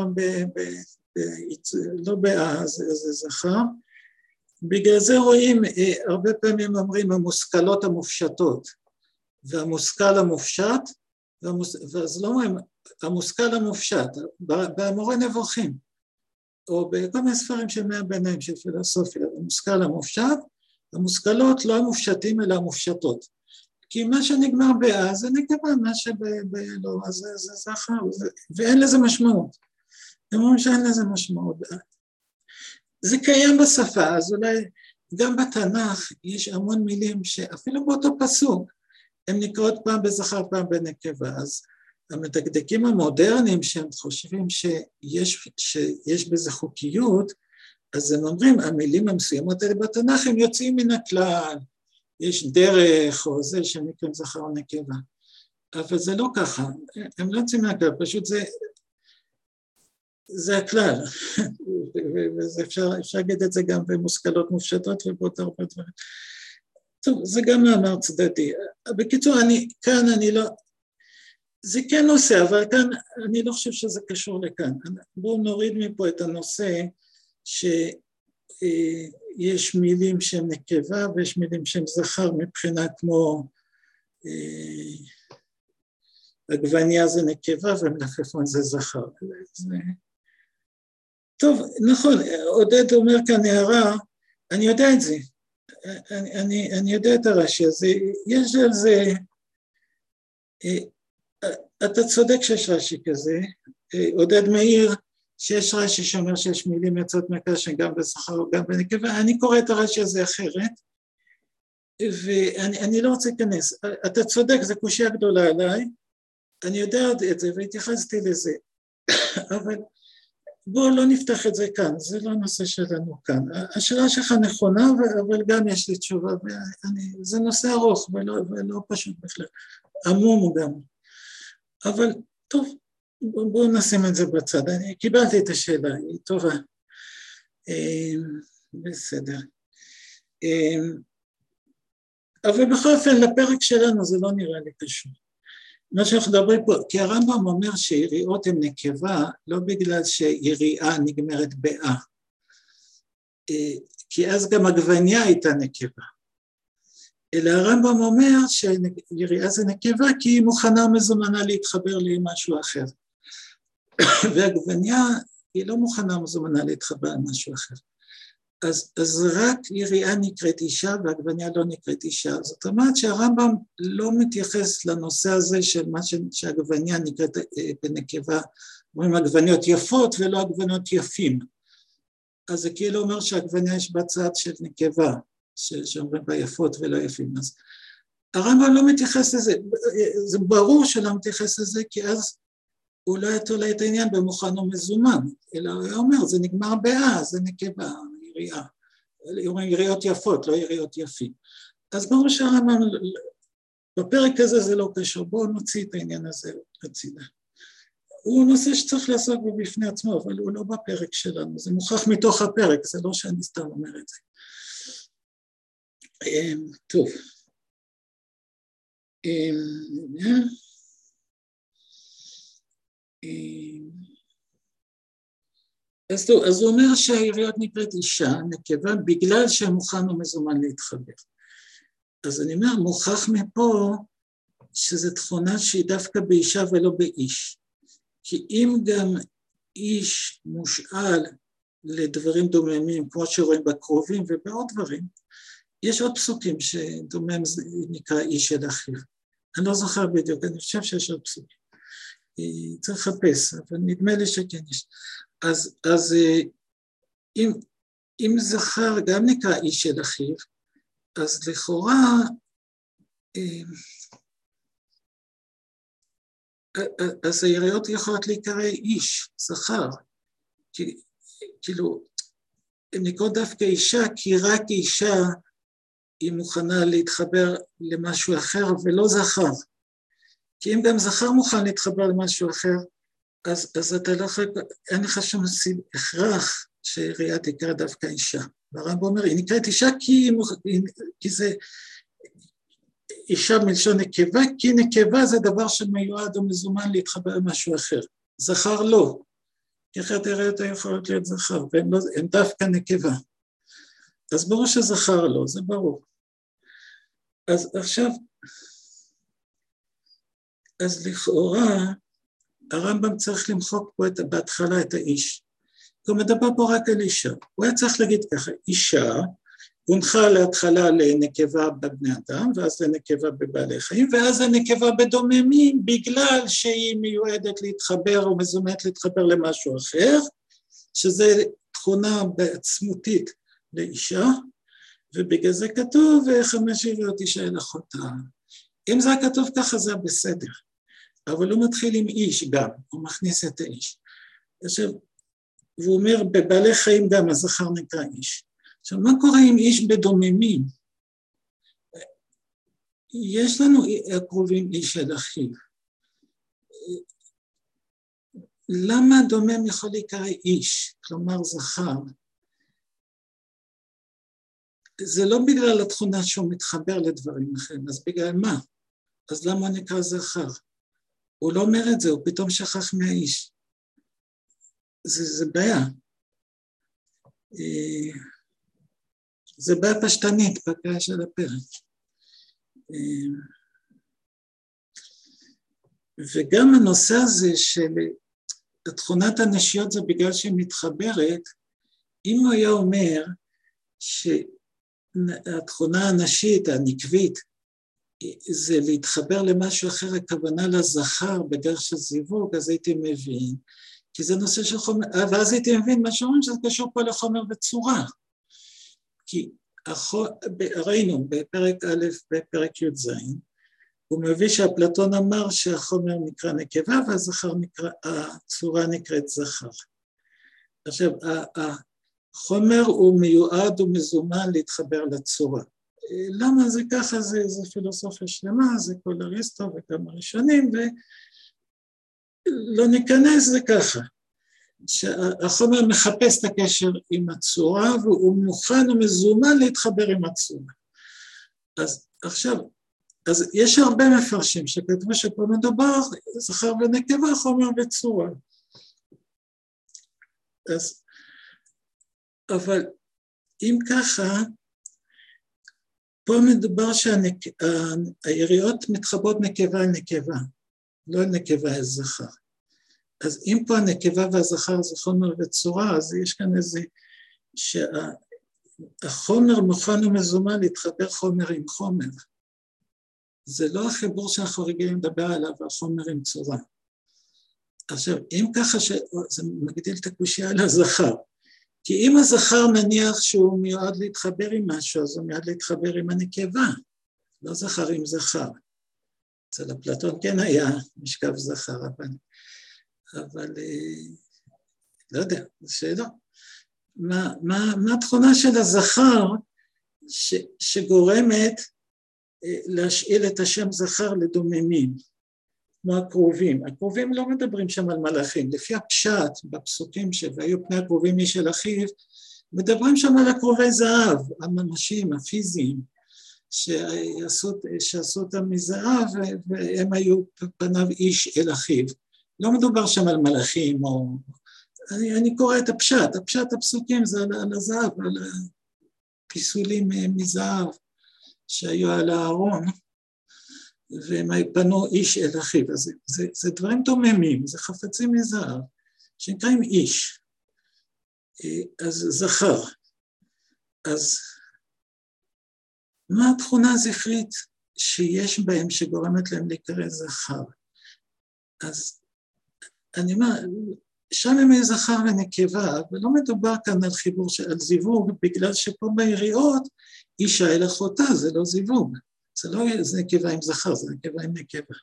לא באה, אז זה זכר. בגלל זה רואים, הרבה פעמים אומרים המושכלות המופשטות, והמושכל המופשט, ואז לא אומרים, המושכל המופשט, במורה נבוכים, או בכל מיני ספרים של ימי הביניים של פילוסופיה, המושכל המופשט, המושכלות לא המופשטים אלא המופשטות. כי מה שנגמר באה זה נקבה, מה שבלא, אז זה זכר, ואין לזה משמעות. הם אומרים שאין לזה משמעות. זה קיים בשפה, אז אולי גם בתנ"ך יש המון מילים שאפילו באותו פסוק, הם נקראות פעם בזכר, פעם בנקבה, אז המדקדקים המודרניים שהם חושבים שיש בזה חוקיות, אז הם אומרים, המילים המסוימות האלה בתנ"ך הם יוצאים מן הכלל, יש דרך או זה שהם נקראים זכר או נקבה, אבל זה לא ככה, הם לא יוצאים מהכלל, פשוט זה הכלל, ואפשר להגיד את זה גם במושכלות מופשטות ובעוד הרבה דברים. טוב, זה גם מאמר צדדי. בקיצור, כאן אני לא, זה כן נושא, אבל כאן אני לא חושב שזה קשור לכאן. בואו נוריד מפה את הנושא שיש מילים שהן נקבה ויש מילים שהן זכר מבחינה כמו עגבניה זה נקבה ומלפפון זה זכר. טוב, נכון, עודד אומר כאן הערה, אני יודע את זה, אני יודע את הרש"י הזה, יש על זה, אתה צודק שיש רש"י כזה, עודד מאיר שיש רש"י שאומר שיש מילים יוצאות מהקש גם בזכר וגם בנקבה, אני קורא את הרש"י הזה אחרת, ואני לא רוצה להיכנס, אתה צודק, זו קושיה גדולה עליי, אני יודע את זה והתייחסתי לזה, אבל בואו לא נפתח את זה כאן, זה לא נושא שלנו כאן. השאלה שלך נכונה, אבל גם יש לי תשובה, זה נושא ארוך ולא פשוט בכלל, עמום גם. אבל טוב, בואו נשים את זה בצד, אני קיבלתי את השאלה, היא טובה. בסדר. אבל בכל אופן, לפרק שלנו זה לא נראה לי קשור. מה שאנחנו מדברים פה, כי הרמב"ם אומר שיריעות הן נקבה, לא בגלל שיריעה נגמרת באה, כי אז גם עגבניה הייתה נקבה, אלא הרמב"ם אומר שיריעה זה נקבה כי היא מוכנה ומזומנה להתחבר למשהו אחר, ועגבניה היא לא מוכנה ומזומנה להתחבר למשהו אחר. אז רק יריעה נקראת אישה ועגבניה לא נקראת אישה, זאת אומרת שהרמב"ם לא מתייחס לנושא הזה של מה שהעגבניה נקראת בנקבה, אומרים עגבניות יפות ולא עגבניות יפים, אז זה כאילו אומר שהעגבניה יש בצד של נקבה, שאומרים בה יפות ולא יפים, אז הרמב"ם לא מתייחס לזה, זה ברור שלא מתייחס לזה, כי אז הוא לא יתולה את העניין במוכן ומזומן, אלא הוא אומר זה נגמר באה, זה נקבה, יריעה, יריעות יפות, לא יריעות יפים. אז ברור שהרמב"ם, בפרק הזה זה לא קשור, בואו נוציא את העניין הזה לצידה. הוא נושא שצריך לעסוק בו בפני עצמו, אבל הוא לא בפרק שלנו, זה מוכח מתוך הפרק, זה לא שאני סתם אומר את זה. טוב. אז הוא אומר שהיריות נקראת אישה, נקבה, בגלל שמוכן ומזומן להתחבר. אז אני אומר, מוכח מפה שזו תכונה שהיא דווקא באישה ולא באיש. כי אם גם איש מושאל לדברים דוממים, כמו שרואים בקרובים ובעוד דברים, יש עוד פסוקים שדומם נקרא איש של אחיו. אני לא זוכר בדיוק, אני חושב שיש עוד פסוקים. צריך לחפש, אבל נדמה לי שכן יש. אז אם זכר גם נקרא איש של אחיו, אז לכאורה, אז היריות יכולות להיקרא איש, זכר. כאילו, הם נקראות דווקא אישה, כי רק אישה היא מוכנה להתחבר למשהו אחר ולא זכר. כי אם גם זכר מוכן להתחבר למשהו אחר, אז אתה לא יכול, אין לך שום הכרח שהירייה תקרא דווקא אישה. והרמב"ם אומר, היא נקראת אישה כי זה אישה מלשון נקבה, כי נקבה זה דבר שמיועד או מזומן להתחבר למשהו אחר. זכר לא. כי אחרת היריות יכולות להיות זכר, והן דווקא נקבה. אז ברור שזכר לא, זה ברור. אז עכשיו, אז לכאורה, הרמב"ם צריך למחוק פה בהתחלה את האיש. הוא מדבר פה רק על אישה. הוא היה צריך להגיד ככה, אישה הונחה להתחלה לנקבה בבני אדם, ואז לנקבה בבעלי חיים, ואז לנקבה בדוממים, בגלל שהיא מיועדת להתחבר או מזומנת להתחבר למשהו אחר, שזה תכונה בעצמותית לאישה, ובגלל זה כתוב, 5 יריות אישה אל אחותה. אם זה כתוב ככה זה בסדר, אבל הוא מתחיל עם איש גם, הוא מכניס את האיש. עכשיו, והוא אומר, בבעלי חיים גם הזכר נקרא איש. עכשיו, מה קורה עם איש בדוממים? יש לנו קרובים איש של אחיו. למה דומם יכול להיקרא איש, כלומר זכר? זה לא בגלל התכונה שהוא מתחבר לדברים אחרים, אז בגלל מה? אז למה הוא נקרא זכר? הוא לא אומר את זה, הוא פתאום שכח מהאיש. זה בעיה. זה בעיה פשטנית בקריאה של הפרק. וגם הנושא הזה של תכונת הנשיות זה בגלל שהיא מתחברת, אם הוא היה אומר שהתכונה הנשית, הנקבית, זה להתחבר למשהו אחר, הכוונה לזכר בדרך של זיווג, אז הייתי מבין, כי זה נושא של חומר, ואז הייתי מבין מה שאומרים שזה קשור פה לחומר וצורה. כי ראינו בפרק א', בפרק י"ז, הוא מביא שאפלטון אמר שהחומר נקרא נקבה והזכר נקרא, הצורה נקראת זכר. עכשיו, החומר הוא מיועד ומזומן להתחבר לצורה. למה זה ככה? זה פילוסופיה שלמה, זה כל אריסטו וכמה ראשונים, ולא ניכנס, זה ככה. שהחומר מחפש את הקשר עם הצורה, והוא מוכן ומזומן להתחבר עם הצורה. אז עכשיו, אז יש הרבה מפרשים שכתבו שפה מדובר, זכר ונקבה, חומר וצורה. אז, אבל אם ככה, פה מדובר שהיריות מתחברות נקבה על נקבה, לא על נקבה על זכר. אז אם פה הנקבה והזכר זה חומר וצורה, אז יש כאן איזה, שהחומר מוכן ומזומן להתחבר חומר עם חומר. זה לא החיבור שאנחנו רגילים לדבר עליו, החומר עם צורה. עכשיו, אם ככה זה מגדיל את הקושיה על הזכר, כי אם הזכר נניח שהוא מיועד להתחבר עם משהו, אז הוא מיועד להתחבר עם הנקבה, לא זכר עם זכר. אצל אפלטון כן היה משכב זכר, אבל לא יודע, זו שאלה. מה התכונה של הזכר שגורמת להשאיל את השם זכר לדוממים? כמו הקרובים. הקרובים לא מדברים שם על מלאכים, לפי הפשט בפסוקים שהיו פני הקרובים איש אל אחיו, מדברים שם על הקרובי זהב, הממשים, הפיזיים, שעשו אותם מזהב, והם היו פניו איש אל אחיו. לא מדובר שם על מלאכים, או... אני קורא את הפשט, הפשט הפסוקים זה על הזהב, על הפיסולים מזהב שהיו על הארון, והם פנו איש אל אחיו. אז זה דברים דוממים, זה חפצים מזהב, שנקראים איש. אז זכר. אז מה התכונה הזכרית שיש בהם שגורמת להם להיקרא זכר? אז אני אומר, שם הם זכר ונקבה, ולא מדובר כאן על חיבור, על זיווג, בגלל שפה ביריעות אישה אל אחותה, זה לא זיווג. זה לא זה נקבה עם זכר, זה נקבה עם נקבה.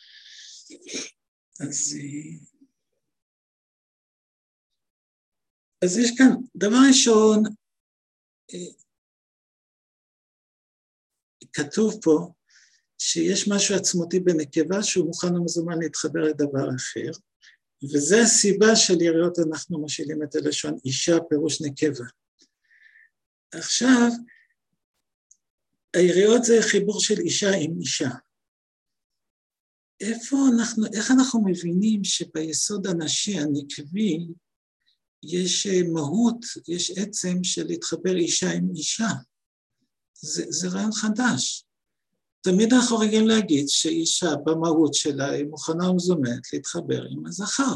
אז יש כאן, דבר ראשון, כתוב פה שיש משהו עצמותי בנקבה שהוא מוכן ומזומן להתחבר לדבר אחר, וזה הסיבה של יריעות אנחנו משילים את הלשון אישה פירוש נקבה. עכשיו, היריעות זה חיבור של אישה עם אישה. איך אנחנו מבינים שביסוד הנשי, הנקבי, יש מהות, יש עצם של להתחבר אישה עם אישה? זה רעיון חדש. תמיד אנחנו רגילים להגיד שאישה במהות שלה היא מוכנה ומזומנת להתחבר עם הזכר.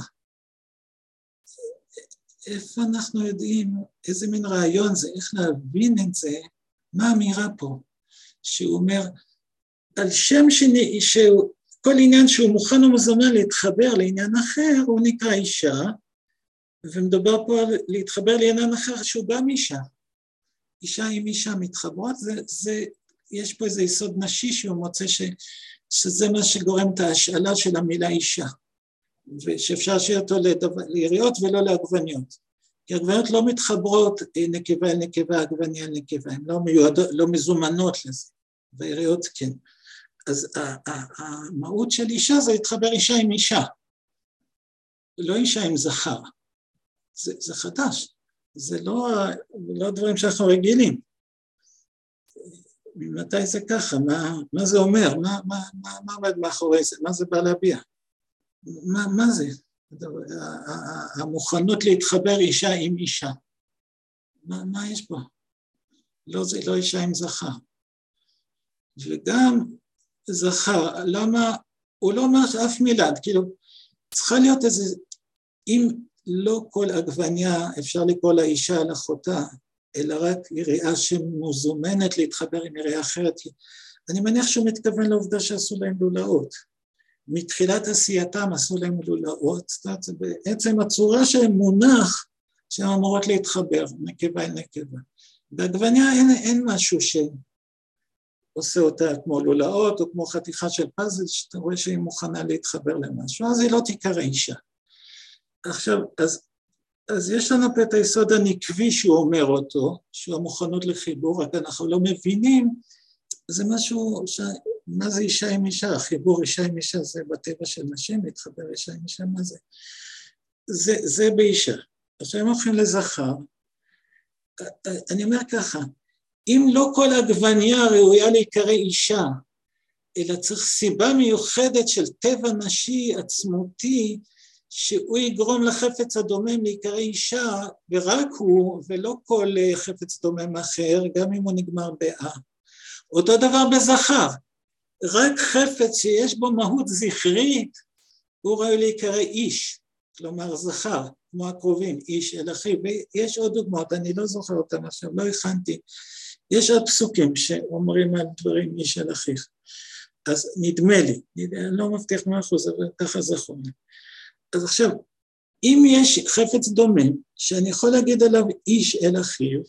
איפה אנחנו יודעים, איזה מין רעיון זה, איך להבין את זה, מה האמירה פה? שהוא אומר, על שם כל עניין שהוא מוכן ומזומן להתחבר לעניין אחר, הוא נקרא אישה, ומדובר פה על להתחבר לעניין אחר שהוא גם אישה. אישה עם אישה מתחברות, יש פה איזה יסוד נשי שהוא מוצא שזה מה שגורם את ההשאלה של המילה אישה, ושאפשר שיהיה אותו ליריעות ולא לעגבניות. כי עגבניות לא מתחברות נקבה אל נקבה, עגבניה אל נקבה, הן לא מזומנות לזה, ויריעות כן. אז המהות של אישה זה להתחבר אישה עם אישה, לא אישה עם זכר. זה חדש, זה לא דברים שאנחנו רגילים. ממתי זה ככה? מה זה אומר? מה עומד מאחורי זה? מה זה בא להביע? מה זה? המוכנות להתחבר אישה עם אישה. מה יש פה? זה לא אישה עם זכר. וגם זכר, למה? הוא לא אומר אף מילה, כאילו, צריכה להיות איזה, אם לא כל עגבניה אפשר לקרוא לאישה על אחותה, אלא רק יריעה שמוזמנת להתחבר עם יריעה אחרת. אני מניח שהוא מתכוון לעובדה שעשו להם לולאות. מתחילת עשייתם עשו להם לולאות, בעצם הצורה שהם מונח, שהן אמורות להתחבר, נקבה אל נקבה. בעגבניה אין משהו שעושה אותה כמו לולאות, או כמו חתיכה של פאזל, שאתה רואה שהיא מוכנה להתחבר למשהו, אז היא לא תיקרא אישה. עכשיו, אז יש לנו פה את היסוד הנקבי שהוא אומר אותו, שהוא המוכנות לחיבור, רק אנחנו לא מבינים, זה משהו, מה זה אישה עם אישה? חיבור אישה עם אישה זה בטבע של נשים, להתחבר אישה עם אישה, מה זה? זה באישה. עכשיו הם הולכים לזכר, אני אומר ככה, אם לא כל עגבניה ראויה להיקרא אישה, אלא צריך סיבה מיוחדת של טבע נשי עצמותי, שהוא יגרום לחפץ הדומם להיקרא אישה, ורק הוא, ולא כל חפץ דומם אחר, גם אם הוא נגמר באה. אותו דבר בזכר, רק חפץ שיש בו מהות זכרית, הוא ראוי להיקרא איש, כלומר זכר, כמו הקרובים, איש אל אחיו, ויש עוד דוגמאות, אני לא זוכר אותם עכשיו, לא הכנתי, יש עוד פסוקים שאומרים על דברים איש אל אחיו, אז נדמה לי, אני לא מבטיח 100%, אבל ככה זכור לי. אז עכשיו, אם יש חפץ דומם, שאני יכול להגיד עליו איש אל אחיו,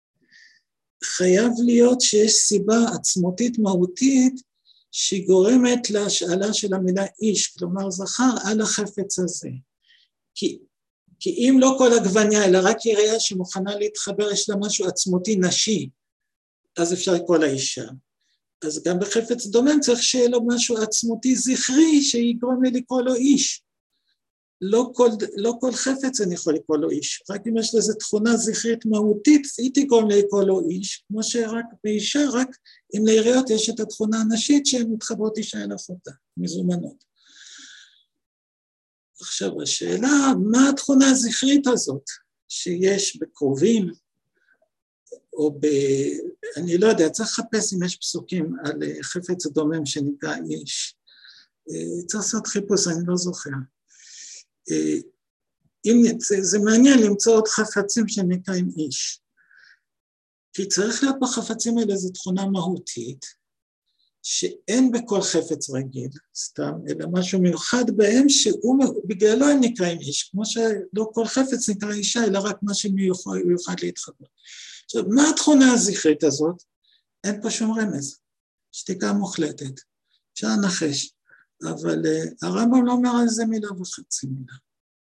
חייב להיות שיש סיבה עצמותית מהותית, שהיא גורמת להשאלה של המילה איש, כלומר זכר על החפץ הזה. כי אם לא כל עגבניה, אלא רק יריעה שמוכנה להתחבר, יש לה משהו עצמותי נשי, אז אפשר לקרוא לה אישה. אז גם בחפץ דומם צריך שיהיה לו משהו עצמותי זכרי שיגרום לי לקרוא לו איש. לא כל חפץ אני יכול לקרוא לו איש, רק אם יש לזה תכונה זכרית מהותית, היא תגרום לי לקרוא לו איש, כמו שרק באישה, רק אם ליריות יש את התכונה הנשית שהן מתחברות אישה אל אחותה, מזומנות. עכשיו השאלה, מה התכונה הזכרית הזאת שיש בקרובים, או אני לא יודע, צריך לחפש אם יש פסוקים על חפץ הדומם שנקרא איש, צריך לעשות חיפוש, אני לא זוכר. זה מעניין למצוא עוד חפצים שנקראים איש, כי צריך להיות בחפצים האלה איזו תכונה מהותית, שאין בכל חפץ רגיל, סתם, אלא משהו מיוחד בהם, בגללו הם נקראים איש, כמו שלא כל חפץ נקרא אישה, אלא רק משהו מיוחד להתחבר. עכשיו, מה התכונה הזכרית הזאת? אין פה שום רמז, שתיקה מוחלטת, אפשר לנחש, אבל הרמב"ם לא אומר על זה מילה וחצי מילה.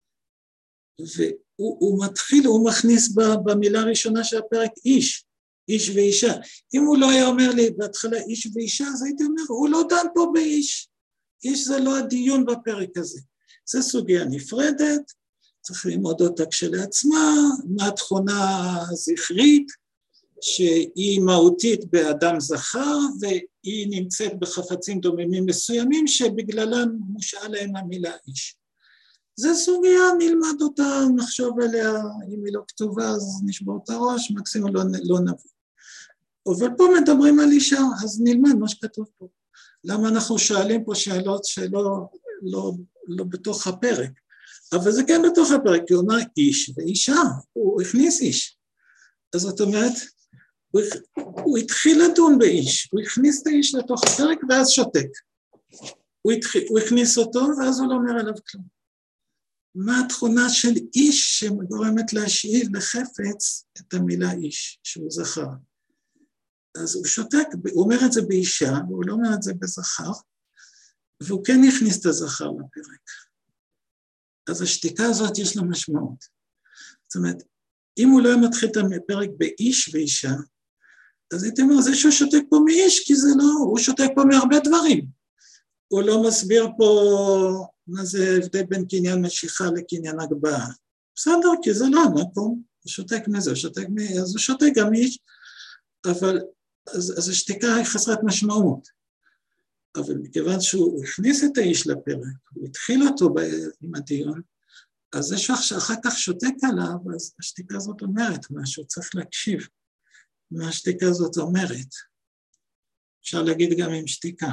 והוא מכניס במילה הראשונה של הפרק איש ואישה. אם הוא לא היה אומר לי בהתחלה איש ואישה, אז הייתי אומר, הוא לא דן פה באיש. איש זה לא הדיון בפרק הזה. זו סוגיה נפרדת, צריך ללמוד אותה כשלעצמה, מהתכונה הזכרית, שהיא מהותית באדם זכר, והיא נמצאת בחפצים דוממים מסוימים, שבגללם מושאל להם המילה איש. זו סוגיה, נלמד אותה, נחשוב עליה, אם היא לא כתובה, אז נשבור את הראש, מקסימום לא נבוא. אבל פה מדברים על אישה, אז נלמד מה שכתוב פה. למה אנחנו שואלים פה שאלות שלא לא בתוך הפרק? אבל זה כן בתוך הפרק, כי הוא אומר איש ואישה, הוא הכניס איש. אז זאת אומרת, הוא התחיל לדון באיש, הוא הכניס את האיש לתוך הפרק ואז שותק. הוא הכניס אותו ואז הוא לא אומר עליו כלום. מה התכונה של איש שגורמת להשאיל לחפץ את המילה איש, שהוא זכר? אז הוא שותק, הוא אומר את זה באישה, והוא לא אומר את זה בזכר, והוא כן הכניס את הזכר לפרק. אז השתיקה הזאת יש לה משמעות. זאת אומרת, אם הוא לא היה מתחיל את הפרק באיש ואישה, אז הייתי אומר, זה שהוא שותק פה מאיש, כי זה לא, הוא שותק פה מהרבה דברים. הוא לא מסביר פה מה זה הבדל בין קניין משיכה לקניין הגבהה. בסדר, כי זה לא המקום, הוא שותק מזה, אז הוא שותק גם איש, אבל אז השתיקה היא חסרת משמעות. אבל מכיוון שהוא הכניס את האיש לפרק, הוא התחיל אותו עם הדיון, אז זה שאחר כך שותק עליו, אז השתיקה הזאת אומרת משהו, צריך להקשיב מה השתיקה הזאת אומרת. אפשר להגיד גם עם שתיקה.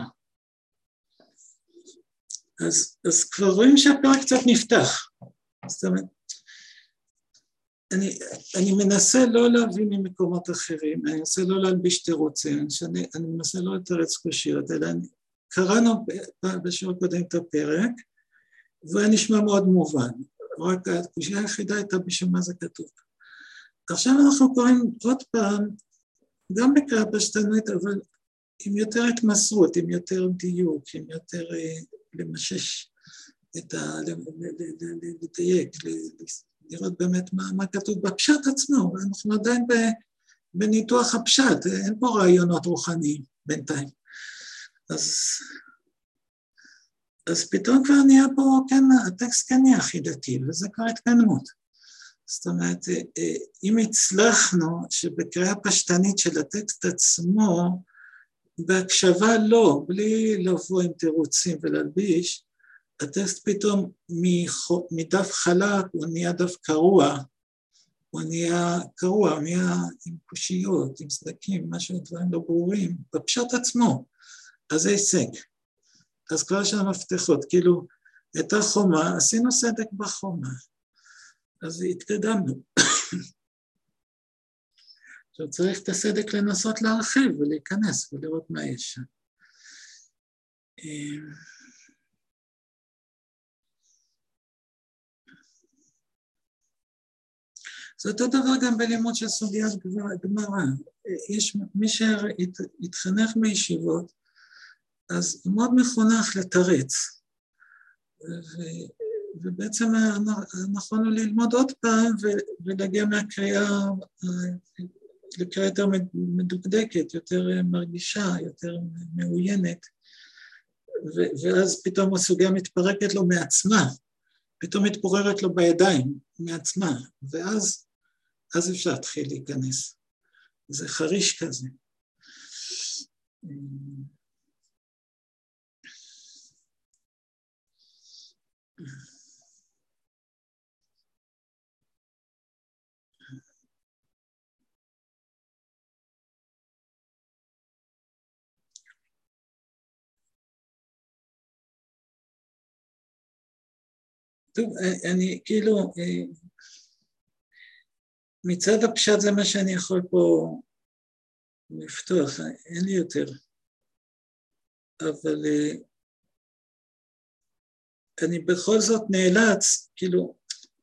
אז כבר רואים שהפרק קצת נפתח. זאת אומרת, אני מנסה לא להביא ממקומות אחרים, אני מנסה לא להלביש תירוצים, אני מנסה לא לתרץ קושיות, אלא קראנו בשיעור קודם את הפרק, והיה נשמע מאוד מובן, רק הקושיה היחידה הייתה בשביל מה זה כתוב. עכשיו אנחנו קוראים עוד פעם, גם בקריאה פשטנית, אבל עם יותר התמסרות, עם יותר דיוק, עם יותר למשש, לדייק, לראות באמת מה כתוב בפשט עצמו, אנחנו עדיין בניתוח הפשט, אין פה רעיונות רוחניים בינתיים. אז פתאום כבר נהיה פה, כן, הטקסט כן נהיה חידתי, וזה כבר התקדמות. זאת אומרת, אם הצלחנו שבקריאה פשטנית של הטקסט עצמו, בהקשבה לא, בלי לבוא עם תירוצים ולהלביש, הטקסט פתאום מדף חלק, הוא נהיה דף קרוע, הוא נהיה עם קושיות, עם סדקים, משהו, דברים לא ברורים, בפשט עצמו, אז זה הישג. אז כבר יש לנו מפתחות, כאילו, את החומה, עשינו סדק בחומה, אז התקדמנו. עכשיו צריך את הסדק לנסות להרחיב ולהיכנס ולראות מה יש שם. זה אותו דבר גם בלימוד של סוגיית גמרא. יש מי שהתחנך בישיבות, אז הוא מאוד מחונך לתרץ. ובעצם נכון הוא ללמוד עוד פעם ולהגיע מהקריאה לקריאה יותר מדוקדקת, יותר מרגישה, יותר מעוינת, ואז פתאום הסוגיה מתפרקת לו מעצמה, פתאום מתפוררת לו בידיים מעצמה, ואז אפשר להתחיל להיכנס. זה חריש כזה. טוב, אני כאילו, מצד הפשט זה מה שאני יכול פה לפתוח, אין לי יותר. אבל אני בכל זאת נאלץ, כאילו,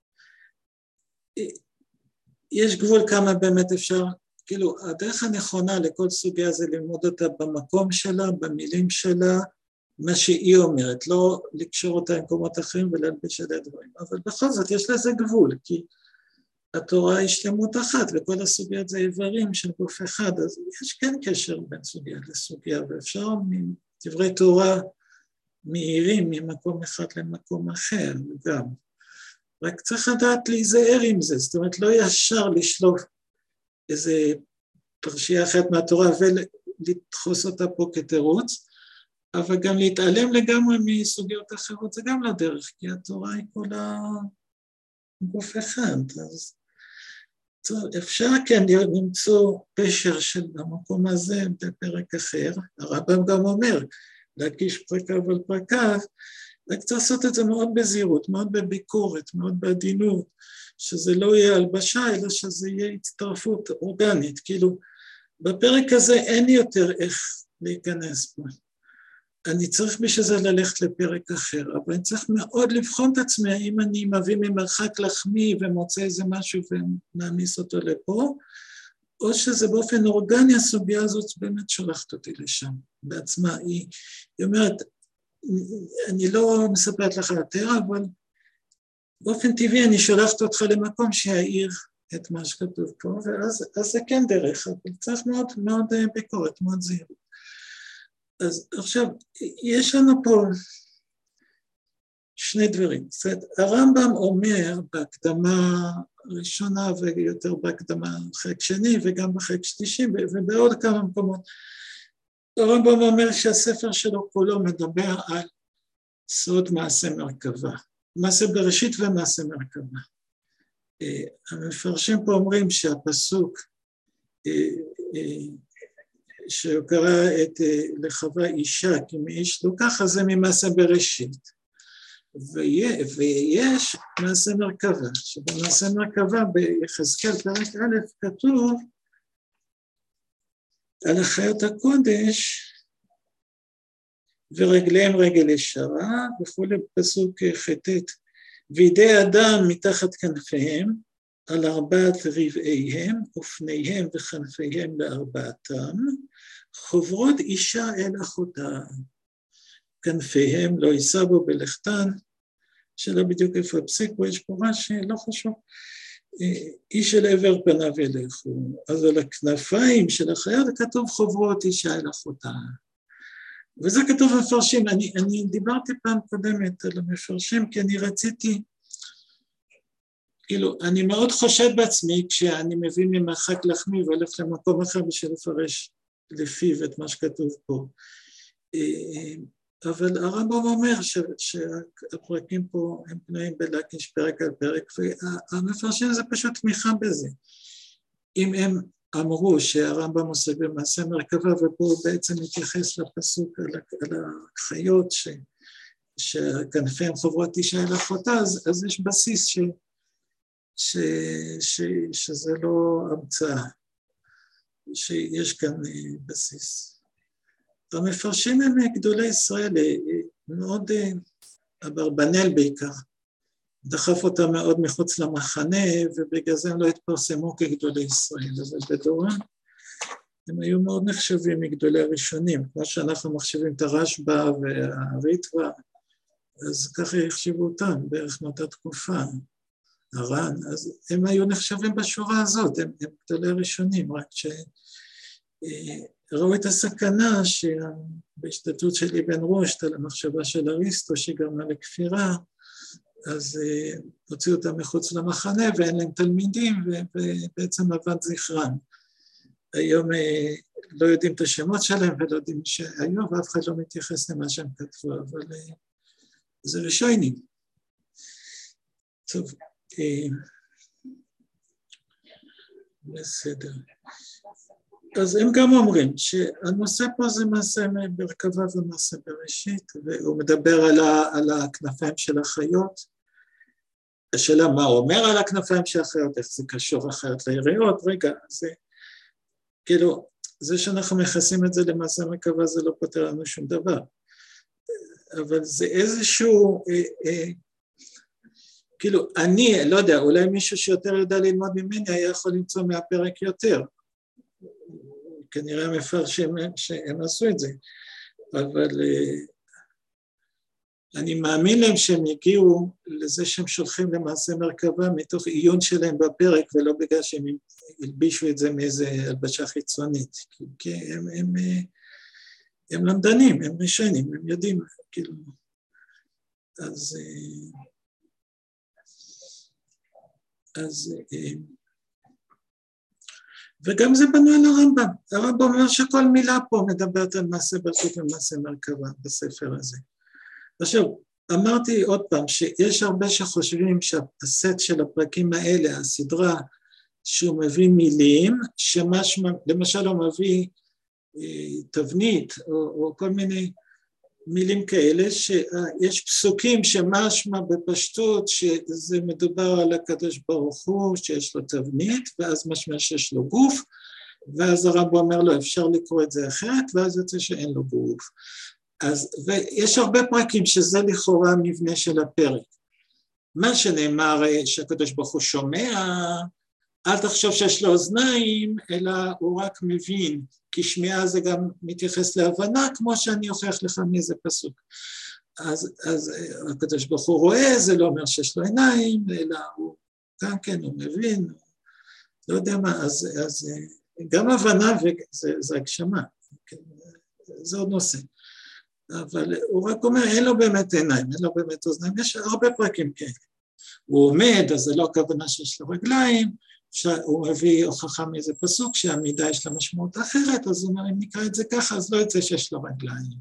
יש גבול כמה באמת אפשר, כאילו, הדרך הנכונה לכל סוגיה זה ללמוד אותה במקום שלה, במילים שלה, מה שהיא אומרת, לא לקשור אותה עם מקומות אחרים ולהלביש עליה דברים, אבל בכל זאת יש לזה גבול, כי התורה היא שלמות אחת, וכל הסוגיות זה איברים של גוף אחד, אז יש כן קשר בין סוגיה לסוגיה, ואפשר מדברי תורה מהירים ממקום אחד למקום אחר, גם. רק צריך לדעת להיזהר עם זה, זאת אומרת, לא ישר לשלוף איזה פרשייה אחת מהתורה ולדחוס אותה פה כתירוץ, אבל גם להתעלם לגמרי מסוגיות אחרות, זה גם לא דרך, כי התורה היא כל הגוף אחד, אז אפשר כן למצוא פשר של המקום הזה בפרק אחר, הרמב"ם גם אומר, להקיש פרקיו על פרקיו, רק צריך לעשות את זה מאוד בזהירות, מאוד בביקורת, מאוד בעדינות, שזה לא יהיה הלבשה, אלא שזה יהיה הצטרפות אורגנית, כאילו בפרק הזה אין לי יותר איך להיכנס פה. אני צריך בשביל זה ללכת לפרק אחר, אבל אני צריך מאוד לבחון את עצמי, האם אני מביא ממרחק לחמי ומוצא איזה משהו ומעמיס אותו לפה, או שזה באופן אורגני הסוגיה הזאת באמת שולחת אותי לשם בעצמה. היא אומרת, אני לא מספרת לך יותר, אבל באופן טבעי אני שולחת אותך למקום שיעיר את מה שכתוב פה, ואז זה כן דרך, אבל צריך מאוד מאוד ביקורת, מאוד זהירות. אז עכשיו, יש לנו פה שני דברים. זאת אומרת, הרמב"ם אומר בהקדמה ראשונה ויותר בהקדמה חלק שני וגם בחלק שלישי ובעוד כמה מקומות, הרמב"ם אומר שהספר שלו כולו מדבר על סוד מעשה מרכבה, מעשה בראשית ומעשה מרכבה. המפרשים פה אומרים שהפסוק שהוא קרא את לחווה אישה כי מאיש לא ככה, זה ממעשה בראשית. ויש מעשה מרכבה, שבמעשה מרכבה ביחזקאל פרק א' כתוב על החיות הקודש ורגליהם רגל ישרה וכולי, פסוק חטט, וידי אדם מתחת כנפיהם על ארבעת רבעיהם ופניהם וכנפיהם לארבעתם, חוברות אישה אל אחותה, כנפיהם לא יישבו בלכתן, שלא בדיוק איפה הפסיק, ויש פה מה שלא חשוב, איש אל עבר פניו ילכו, אז על הכנפיים של החיות כתוב חוברות אישה אל אחותה, וזה כתוב מפרשים. אני דיברתי פעם קודמת על המפרשים, כי אני רציתי, כאילו, אני מאוד חושד בעצמי כשאני מביא ממרחק לחמי והולך למקום אחר בשביל לפרש לפיו את מה שכתוב פה. אבל הרמב"ם אומר שהפרקים פה הם פנויים בלהקיש פרק על פרק, והמפרשים זה פשוט תמיכה בזה. אם הם אמרו שהרמב"ם עוסק במעשה מרכבה, ופה הוא בעצם מתייחס לפסוק על החיות שכנפיהם חוברות אישה אל אחותה, אז יש בסיס שזה לא המצאה, שיש כאן בסיס. המפרשים הם גדולי ישראל, מאוד, אברבנאל בעיקר, דחף אותם מאוד מחוץ למחנה, ובגלל זה הם לא התפרסמו כגדולי ישראל, אבל בדורם הם היו מאוד נחשבים מגדולי הראשונים, כמו שאנחנו מחשבים את הרשב"א והריטב"א, אז ככה יחשבו אותם בערך מאותה תקופה. הר"ן, אז הם היו נחשבים בשורה הזאת, הם גדולי ראשונים, רק שראו את הסכנה שבהשתתפות של אבן רושד על המחשבה של אריסטו שגרמה לכפירה, אז הוציאו אותם מחוץ למחנה ואין להם תלמידים ובעצם אבד זכרם. היום לא יודעים את השמות שלהם ולא יודעים שהיו ואף אחד לא מתייחס למה שהם כתבו, אבל זה ראשונים. טוב, בסדר. אז הם גם אומרים שהנושא פה זה מעשה מרכבה ומעשה בראשית, והוא מדבר על הכנפיים של החיות. השאלה מה הוא אומר על הכנפיים של החיות, איך זה קשור החיות ליריות, רגע, זה כאילו, זה שאנחנו מכסים את זה למעשה מרכבה זה לא פותר לנו שום דבר, אבל זה איזשהו, כאילו, אני לא יודע, אולי מישהו שיותר יודע ללמוד ממני היה יכול למצוא מהפרק יותר, כנראה מפרשים שהם עשו את זה, אבל אני מאמין להם שהם הגיעו לזה שהם שולחים למעשה מרכבה מתוך עיון שלהם בפרק, ולא בגלל שהם הלבישו את זה מאיזה הלבשה חיצונית, כי הם למדנים, הם ראשונים, הם יודעים, כאילו, אז וגם זה בנוי על הרמב"ם, הרמב"ם אומר שכל מילה פה מדברת על מעשה בראשית ומעשה מרכבה בספר הזה. עכשיו, אמרתי עוד פעם שיש הרבה שחושבים שהסט של הפרקים האלה, הסדרה שהוא מביא מילים, למשל הוא מביא תבנית או כל מיני מילים כאלה, שיש פסוקים שמשמע בפשטות שזה מדובר על הקדוש ברוך הוא שיש לו תבנית, ואז משמע שיש לו גוף, ואז הרב אומר לו אפשר לקרוא את זה אחרת, ואז יוצא שאין לו גוף. ויש הרבה פרקים שזה לכאורה המבנה של הפרק. מה שנאמר שהקדוש ברוך הוא שומע, אל תחשוב שיש לו אוזניים, אלא הוא רק מבין, כי שמיעה זה גם מתייחס להבנה, כמו שאני אוכיח לך מאיזה פסוק. אז הקדוש ברוך הוא רואה, זה לא אומר שיש לו עיניים, אלא הוא גם כן, הוא מבין, לא יודע מה, אז גם הבנה זה הגשמה, זה עוד נושא. אבל הוא רק אומר, אין לו באמת עיניים, אין לו באמת אוזניים, יש הרבה פרקים כאלה. הוא עומד, אז זה לא הכוונה שיש לו רגליים, הוא מביא הוכחה מאיזה פסוק שהמידה יש לה משמעות אחרת, אז הוא אומר, אם נקרא את זה ככה, אז לא יוצא שיש לו רגליים.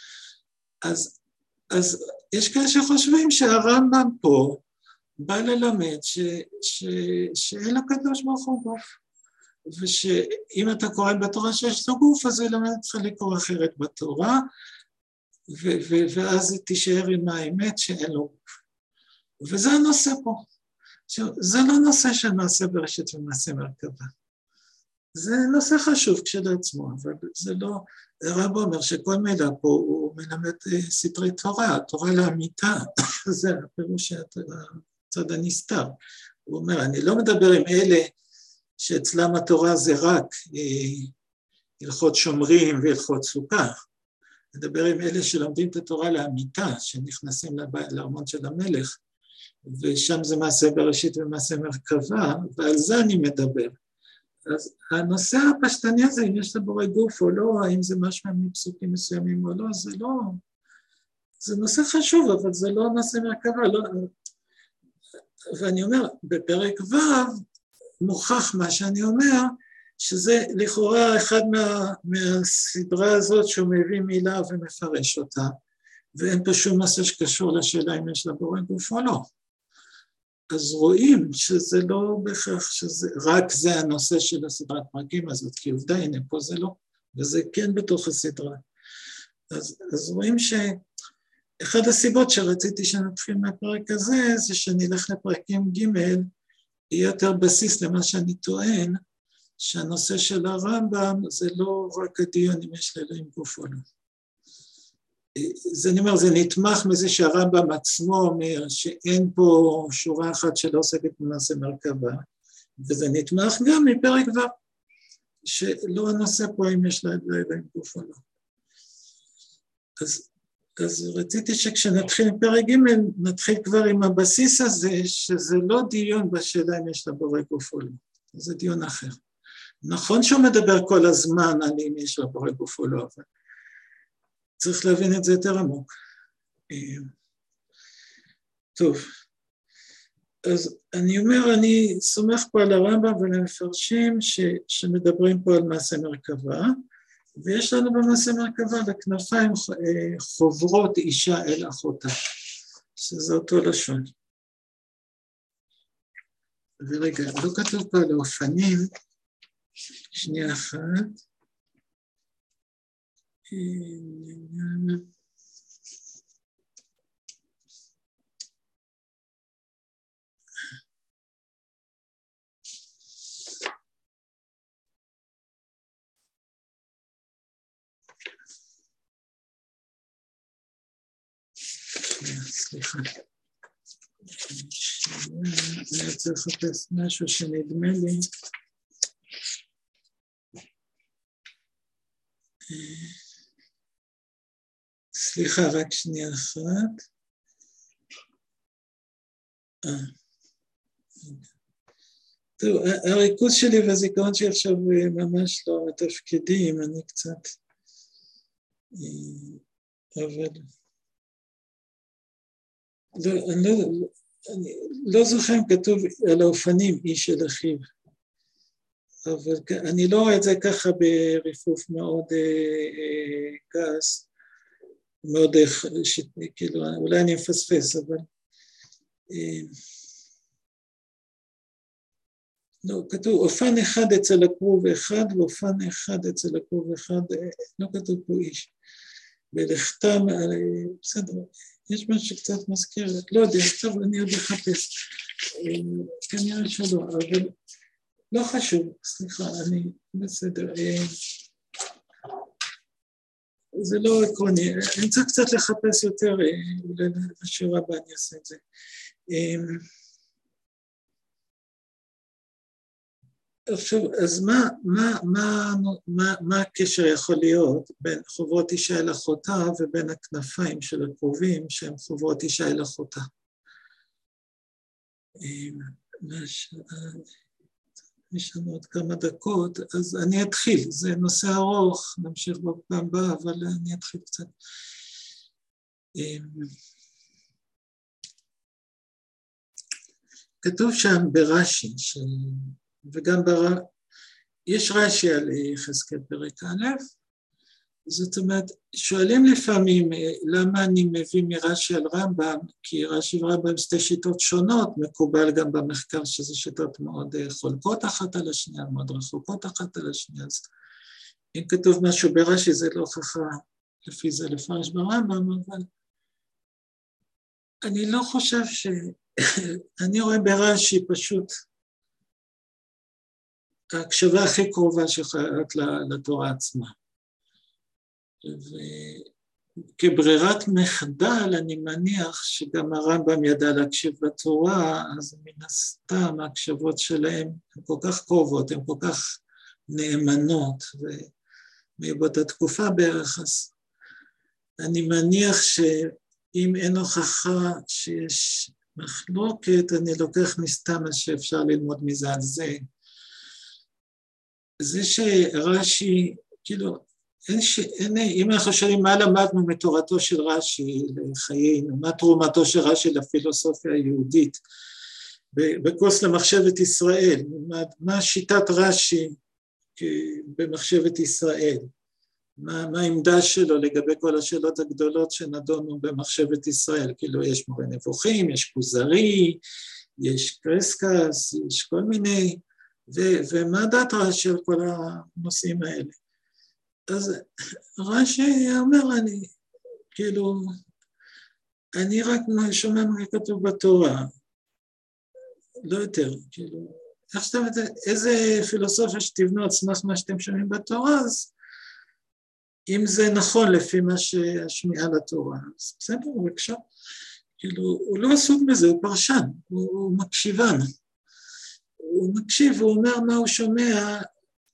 אז יש כאלה שחושבים שהרמב"ם פה בא ללמד שאין לקדוש ברוך הוא גוף, ושאם אתה קורא בתורה שיש לו גוף, אז זה ילמד אותך לקרוא אחרת בתורה, ואז תישאר עם האמת שאין לו גוף. וזה הנושא פה. זה לא נושא של מעשה בראשית ומעשה מרכבה. זה נושא חשוב כשלעצמו, אבל זה לא, הרב אומר שכל מילה פה הוא מלמד סתרי תורה, התורה לאמיתה, זה הפירוש הצד הנסתר. הוא אומר, אני לא מדבר עם אלה שאצלם התורה זה רק הלכות שומרים והלכות סוכה, מדבר עם אלה שלומדים את התורה לאמיתה, שנכנסים לארמון של המלך, ושם זה מעשה בראשית ומעשה מרכבה, ועל זה אני מדבר. אז הנושא הפשטני הזה, אם יש לבורא גוף או לא, האם זה משהו מפסוקים מסוימים או לא, זה לא, זה נושא חשוב, אבל זה לא נושא מרכבה, לא, ואני אומר, בפרק ו' מוכח מה שאני אומר, שזה לכאורה אחד מהסדרה הזאת שהוא מביא מילה ומפרש אותה, ואין פה שום נושא שקשור לשאלה אם יש לבורא גוף או לא. אז רואים שזה לא בהכרח, רק זה הנושא של הסדרת פרקים הזאת, כי עובדה, הנה פה זה לא, וזה כן בתוך הסדרה. אז רואים שאחד הסיבות שרציתי שנתחיל מהפרק הזה, זה שנלך לפרקים ג' יהיה יותר בסיס למה שאני טוען, שהנושא של הרמב"ם זה לא רק הדיון אם יש לאלוהים גוף או לא. זה אני אומר, זה נתמך מזה שהרמב"ם עצמו אומר שאין פה שורה אחת שלא עוסקת במעשה מרכבה, וזה נתמך גם מפרק ו' שלא הנושא פה אם יש לאלוהים גוף או לא. אז רציתי שכשנתחיל עם פרק ג' נתחיל כבר עם הבסיס הזה, שזה לא דיון בשאלה אם יש לה בורא גוף או לא, זה דיון אחר. נכון שהוא מדבר כל הזמן על אם יש לה בורא גוף או לא, אבל צריך להבין את זה יותר עמוק. טוב, אז אני אומר, אני סומך פה על הרמב"ם ולמפרשים שמדברים פה על מעשה מרכבה, ויש לנו במעשה מרכבה לכנפיים חוברות אישה אל אחותה, שזה אותו לשון. ורגע, לא כתוב פה על האופנים, שנייה אחת. סליחה. אני רוצה לחפש משהו שנדמה לי. סליחה, רק שנייה אחת. טוב, הריכוז שלי והזיכרון שלי עכשיו ממש לא מתפקדים, אני קצת, אבל אני לא זוכר אם כתוב על האופנים איש של אחיו, אבל אני לא רואה את זה ככה בריפוף מאוד גס, מאוד, כאילו, אולי אני מפספס, אבל לא, כתוב אופן אחד אצל הכרוב אחד, ואופן אחד אצל הכרוב אחד, לא כתוב פה איש. ולכתם, בסדר, יש משהו שקצת מזכיר, לא יודע, טוב, אני עוד אחפש, כנראה שלא, אבל לא חשוב, סליחה, אני בסדר, זה לא עקרוני, אני צריך קצת לחפש יותר, אולי בשיעור הבא אני אעשה את זה. עכשיו, אז מה הקשר יכול להיות בין חוברות אישה אל אחותה ובין הכנפיים של הקרובים שהם חוברות אישה אל אחותה? יש לנו עוד כמה דקות, אז אני אתחיל, זה נושא ארוך, נמשיך בפעם הבאה, אבל אני אתחיל קצת. כתוב שם ברש"י, וגם יש רש"י על יחזקאל פרק א', זאת אומרת, שואלים לפעמים למה אני מביא מרש"י על רמב"ם, כי רש"י ורמב"ם שתי שיטות שונות, מקובל גם במחקר שזה שיטות מאוד חולקות אחת על השנייה, מאוד רחוקות אחת על השנייה, אז אם כתוב משהו ברש"י זה לא הוכחה לפי זה לפרש ברמב"ם, אבל אני לא חושב אני רואה ברש"י פשוט ההקשבה הכי קרובה שיכולה לתורה עצמה. וכברירת מחדל אני מניח שגם הרמב"ם ידע להקשיב לתורה, אז מן הסתם ההקשבות שלהם הן כל כך קרובות, הן כל כך נאמנות, ומבאותה תקופה בערך, אז אני מניח שאם אין הוכחה שיש מחלוקת, אני לוקח מסתם אז שאפשר ללמוד מזה על זה. זה שרש"י, כאילו, אם אנחנו שואלים מה למדנו מתורתו של רש"י לחיינו, מה תרומתו של רש"י לפילוסופיה היהודית, בקורס למחשבת ישראל, מה שיטת רש"י במחשבת ישראל, מה העמדה שלו לגבי כל השאלות הגדולות שנדונו במחשבת ישראל, כאילו יש מורה נבוכים, יש כוזרי, יש קרסקס, יש כל מיני, ומה דעת רש"י על כל הנושאים האלה. אז רש"י אומר, אני רק שומע מה כתוב בתורה, לא יותר, כאילו, איך שאתם יודעים, איזה פילוסופיה שתבנו על סמך מה שאתם שומעים בתורה, אז אם זה נכון לפי מה שהשמיעה לתורה, אז בסדר, בבקשה, כאילו, הוא לא עסוק בזה, הוא פרשן, הוא מקשיבן, הוא מקשיב, הוא אומר מה הוא שומע,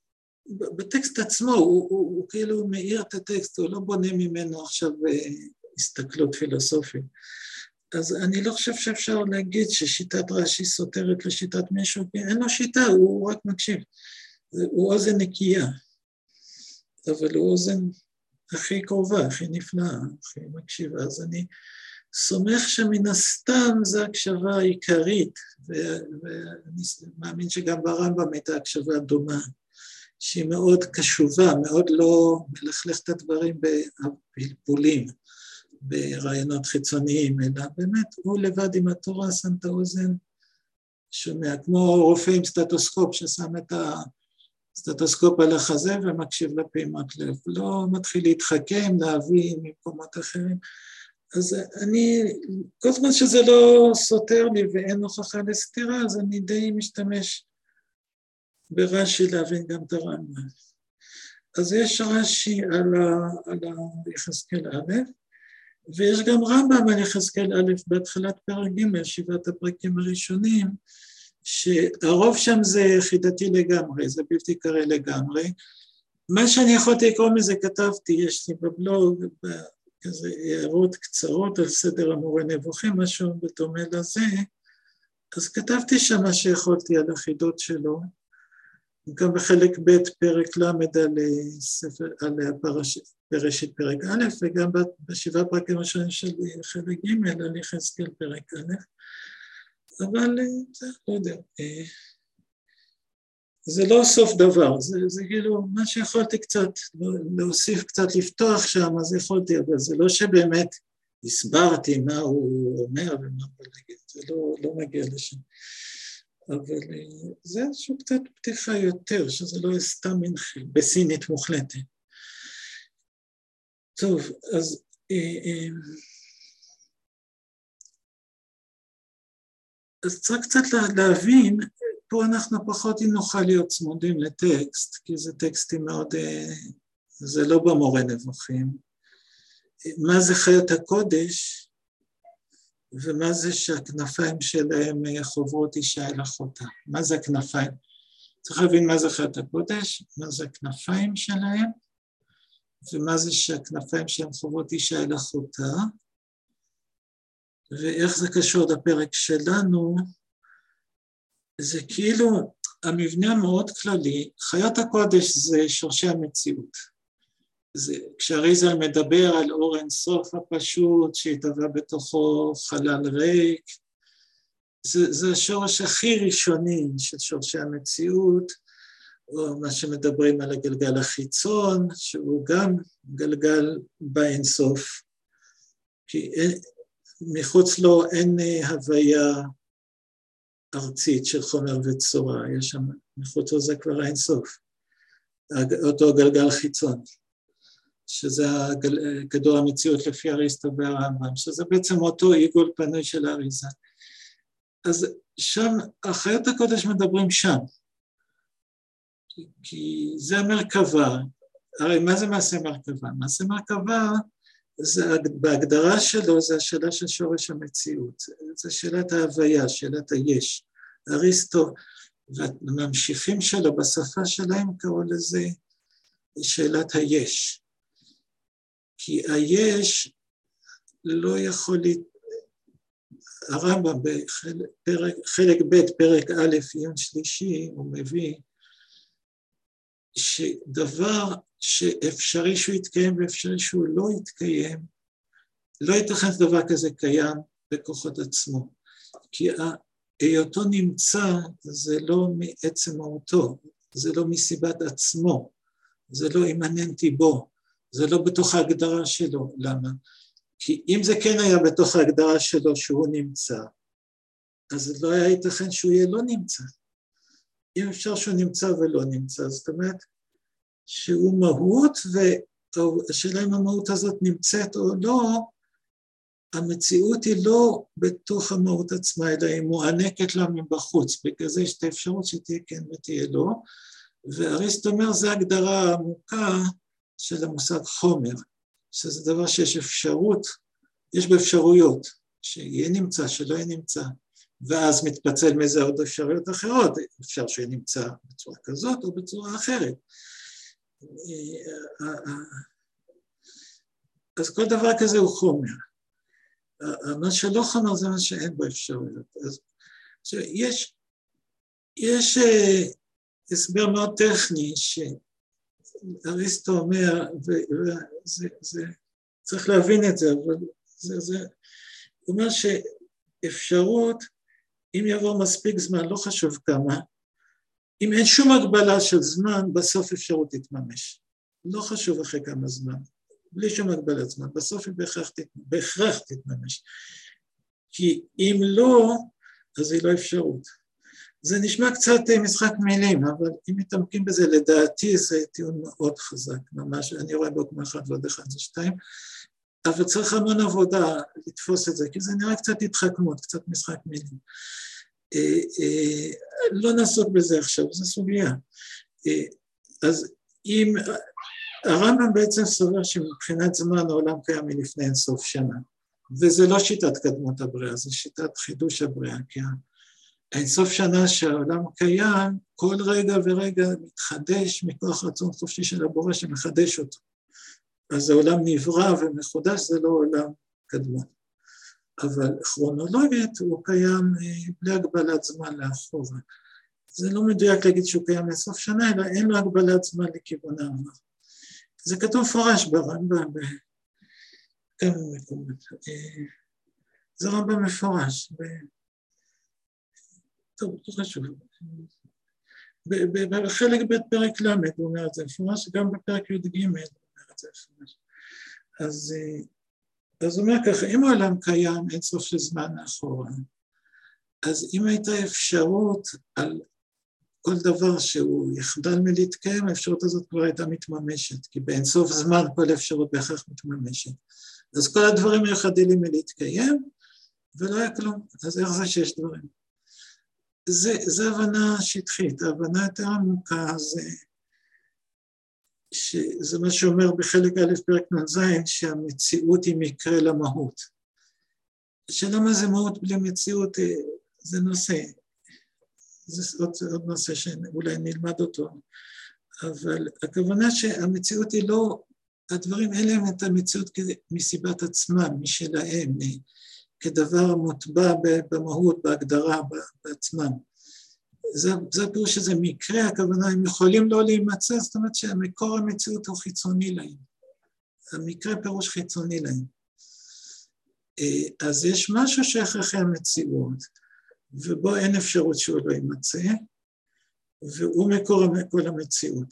בטקסט עצמו, הוא כאילו מאיר את הטקסט, הוא לא בונה ממנו עכשיו הסתכלות פילוסופית. אז אני לא חושב שאפשר להגיד ששיטת רש"י סותרת לשיטת מישהו, כי אין לו שיטה, הוא רק מקשיב. הוא אוזן נקייה, אבל הוא אוזן הכי קרובה, הכי נפלאה, הכי מקשיבה. אז אני סומך שמן הסתם זו הקשבה העיקרית, ואני מאמין שגם ברמב"ם הייתה הקשבה דומה, שהיא מאוד קשובה, מאוד לא מלכלך את הדברים בפלפולים, ברעיונות חיצוניים, אלא באמת הוא לבד עם התורה שם את האוזן, שומע, כמו רופא עם סטטוסקופ ששם את הסטטוסקופ על החזה ומקשיב לפעימת לב, לא מתחיל להתחכם, להביא ממקומות אחרים. אז אני, כל זמן שזה לא סותר לי ואין הוכחה לסתירה, אז אני די משתמש ברש"י להבין גם את הרמב"ם. אז יש רש"י על יחזקאל א', ויש גם רמב"ם על יחזקאל א' בהתחלת פרק ג', 7 הפרקים הראשונים, שהרוב שם זה יחידתי לגמרי, זה בלתי קרא לגמרי. מה שאני יכולתי לקרוא מזה כתבתי, יש לי בבלוג, כזה הערות קצרות על סדר המורה נבוכים, משהו בדומה לזה, אז כתבתי שם מה שיכולתי על החידות שלו, גם בחלק ב' פרק ל' על בראשית פרק א', וגם בשבעה פרקים השונים של חלק ג' על יחזקאל פרק א', אבל זה לא יודע, זה לא סוף דבר, זה כאילו מה שיכולתי קצת להוסיף, קצת לפתוח שם, אז יכולתי, אבל זה לא שבאמת הסברתי מה הוא אומר ומה הוא להגיד, זה לא מגיע לשם. אבל זה איזשהו קצת פתיחה יותר, שזה לא סתם מנחיל, בסינית מוחלטת. טוב, אז צריך קצת להבין, פה אנחנו פחות אם נוכל להיות צמודים לטקסט, כי זה טקסטים מאוד, זה לא במורה נבוכים. מה זה חיות הקודש, ומה זה שהכנפיים שלהם חוברות אישה אל אחותה? מה זה הכנפיים? צריך להבין מה זה חיות הקודש, מה זה הכנפיים שלהם, ומה זה שהכנפיים שלהם חוברות אישה אל אחותה, ואיך זה קשור לפרק שלנו, זה כאילו המבנה המאוד כללי, חיות הקודש זה שורשי המציאות. כשאריזל מדבר על אור אינסוף הפשוט שהתהווה בתוכו חלל ריק, זה השורש הכי ראשוני של שורשי המציאות, או מה שמדברים על הגלגל החיצון, שהוא גם גלגל באינסוף, כי מחוץ לו אין הוויה ארצית של חומר וצורה, יש שם, מחוץ לזה כבר האינסוף, אותו גלגל חיצון. שזה כדור המציאות לפי אריסטו והרמב"ם, שזה בעצם אותו עיגול פנוי של האריזה. אז שם, החיות הקודש מדברים שם, כי זה המרכבה, הרי מה זה מעשה מרכבה? מעשה מרכבה, בהגדרה שלו, זה השאלה של שורש המציאות, זה שאלת ההוויה, שאלת היש. אריסטו והממשיכים שלו בשפה שלהם קראו לזה שאלת היש. כי היש לא יכול הרמב"ם בחלק ב' פרק א' עיון שלישי הוא מביא שדבר שאפשרי שהוא יתקיים ואפשרי שהוא לא יתקיים, לא ייתכן דבר כזה קיים בכוחות עצמו, כי היותו נמצא זה לא מעצם מהותו, זה לא מסיבת עצמו, זה לא אימננטי בו, זה לא בתוך ההגדרה שלו. למה? כי אם זה כן היה בתוך ההגדרה שלו שהוא נמצא, אז לא היה ייתכן שהוא יהיה לא נמצא. אם אפשר שהוא נמצא ולא נמצא, זאת אומרת שהוא מהות, והשאלה אם המהות הזאת נמצאת או לא, המציאות היא לא בתוך המהות עצמה, אלא היא מוענקת לה מבחוץ, בגלל זה יש את האפשרות שתהיה כן ותהיה לא, ואריסטו אומר, זו הגדרה עמוקה של המושג חומר, שזה דבר שיש אפשרות, יש באפשרויות, שיהיה נמצא, שלא יהיה נמצא, ואז מתפצל מזה עוד אפשרויות אחרות, אפשר שיהיה נמצא בצורה כזאת או בצורה אחרת. אז כל דבר כזה הוא חומר. מה שלא חומר זה מה שאין בו אפשרויות. אז יש הסבר מאוד טכני שאריסטו אומר, צריך להבין את זה, אבל הוא אומר שאפשרות, אם יעבור מספיק זמן, לא חשוב כמה, אם אין שום הגבלה של זמן, בסוף אפשרות תתממש. לא חשוב אחרי כמה זמן, בלי שום הגבלת זמן, בסוף היא בהכרח תתממש. כי אם לא, אז היא לא אפשרות. זה נשמע קצת משחק מילים, אבל אם מתעמקים בזה, לדעתי זה טיעון מאוד חזק, ממש, אני רואה בו כמו 1 ועוד 1 זה 2, אבל צריך המון עבודה לתפוס את זה, כי זה נראה קצת התחכמות, קצת משחק מילים. לא נעסוק בזה עכשיו, זו סוגיה. אז אם, הרמב"ם בעצם סובר שמבחינת זמן העולם קיים מלפני אינסוף שנה, וזה לא שיטת קדמות הבריאה, זה שיטת חידוש הבריאה, כי האינסוף שנה שהעולם קיים, כל רגע ורגע מתחדש מכוח רצון חופשי של הבורא שמחדש אותו. אז העולם נברא ומחודש, זה לא עולם קדמון. אבל כרונולוגית הוא קיים בלי הגבלת זמן לאחורה. זה לא מדויק להגיד שהוא קיים לסוף שנה, אלא אין לו הגבלת זמן לכיוון העבר. זה כתוב מפורש ברמב"ם בכמה מקומות. זה רמב"ם מפורש. טוב, לא חשוב. בחלק ב' פרק ל' הוא אומר את זה מפורש, גם בפרק י"ג הוא אומר את זה מפורש. אז הוא אומר ככה, אם העולם קיים אין סוף של זמן אחורה, אז אם הייתה אפשרות על כל דבר שהוא יחדל מלהתקיים, האפשרות הזאת כבר הייתה מתממשת, כי באין סוף זמן כל אפשרות בהכרח מתממשת. אז כל הדברים היו חדלים מלהתקיים, ולא היה כלום. אז איך זה שיש דברים? זה הבנה שטחית, ההבנה יותר עמוקה זה מה שאומר בחלק א' פרק נ"ז, שהמציאות היא מקרה למהות. שלמה זה מהות בלי מציאות, זה נושא, זה עוד נושא שאולי נלמד אותו, אבל הכוונה שהמציאות היא לא, הדברים אין להם את המציאות מסיבת עצמם, משלהם, כדבר מוטבע במהות, בהגדרה, בעצמם. זה הפירוש שזה מקרה, הכוונה, הם יכולים לא להימצא, זאת אומרת שהמקור המציאות הוא חיצוני להם. המקרה פירוש חיצוני להם. אז יש משהו שהכרחי המציאות, ובו אין אפשרות שהוא לא יימצא, והוא מקור כל המציאות.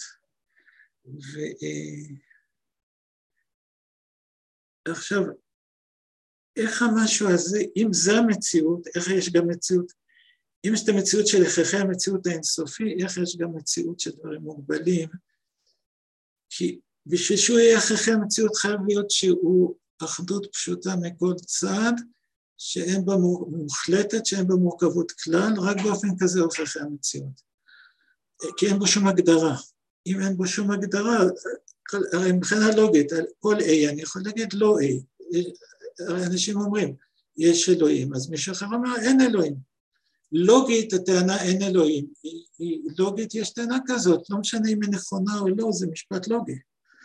עכשיו, איך המשהו הזה, אם זה המציאות, איך יש גם מציאות, אם יש את המציאות של הכרחי המציאות האינסופי, איך יש גם מציאות של דברים מוגבלים, כי בשביל שהוא יהיה הכרחי המציאות חייב להיות שהוא אחדות פשוטה מכל צד, שאין בה מוחלטת, שאין בה מורכבות כלל, רק באופן כזה הוא הכרחי המציאות. כי אין בו שום הגדרה. אם אין בו שום הגדרה, הרי מבחינה לוגית, כל A אני יכול להגיד לא A. הרי אנשים אומרים, יש אלוהים, אז מישהו אחר אומר, אין אלוהים. לוגית הטענה אין אלוהים, לוגית יש טענה כזאת, לא משנה אם היא נכונה או לא, זה משפט לוגי.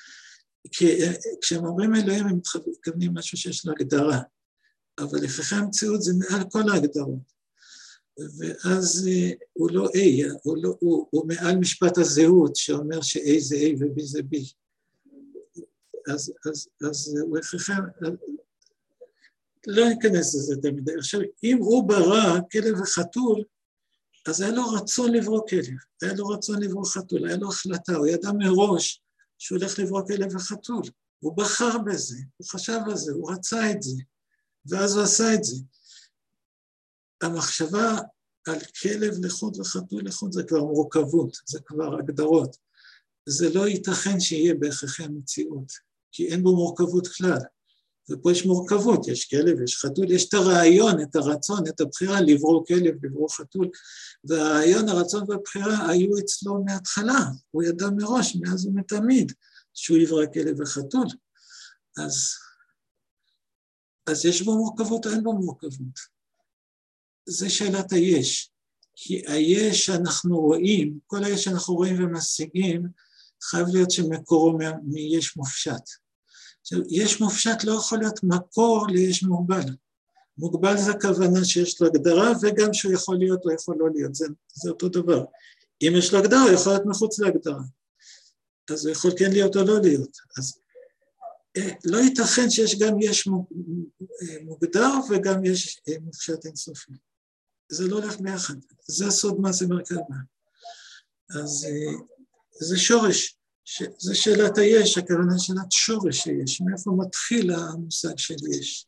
כשהם אומרים אלוהים הם מתכוונים משהו שיש לו הגדרה, אבל לפי המציאות זה מעל כל ההגדרות. ואז הוא לא A, הוא מעל משפט הזהות שאומר ש-A זה A ו-B זה B. אז הוא הכרחי, לא ניכנס לזה תמיד. עכשיו, אם הוא ברא כלב וחתול, אז היה לו רצון לברוא כלב, היה לו רצון לברוא חתול, היה לו החלטה, הוא ידע מראש שהוא הולך לברוא כלב וחתול, הוא בחר בזה, הוא חשב על זה, הוא רצה את זה, ואז הוא עשה את זה. המחשבה על כלב לחוד וחתול לחוד זה כבר מורכבות, זה כבר הגדרות. זה לא ייתכן שיהיה בהכרחי המציאות, כי אין בו מורכבות כלל. ופה יש מורכבות, יש כלב, יש חתול, יש את הרעיון, את הרצון, את הבחירה לברוא כלב, לברוא חתול, והרעיון, הרצון והבחירה היו אצלו מההתחלה, הוא ידע מראש, מאז ומתמיד, שהוא יברא כלב וחתול. אז יש בו מורכבות או אין בו מורכבות? זה שאלת היש, כי היש שאנחנו רואים, כל היש שאנחנו רואים ומשיגים, חייב להיות שמקורו מיש מופשט. יש מופשט לא יכול להיות מקור ליש מוגבל. מוגבל זה הכוונה שיש לו הגדרה, וגם שהוא יכול להיות או יכול לא להיות, זה אותו דבר. אם יש לו הגדרה, הוא יכול להיות מחוץ להגדרה. אז הוא יכול כן להיות או לא להיות. אז לא ייתכן שיש גם יש מוגדר וגם יש מופשט אינסופי. זה לא הולך ביחד. זה הסוד מה זה מרכבה. אז זה שורש. זה שאלת היש, הכוונה שאלת שורש שיש. מאיפה מתחיל המושג של יש.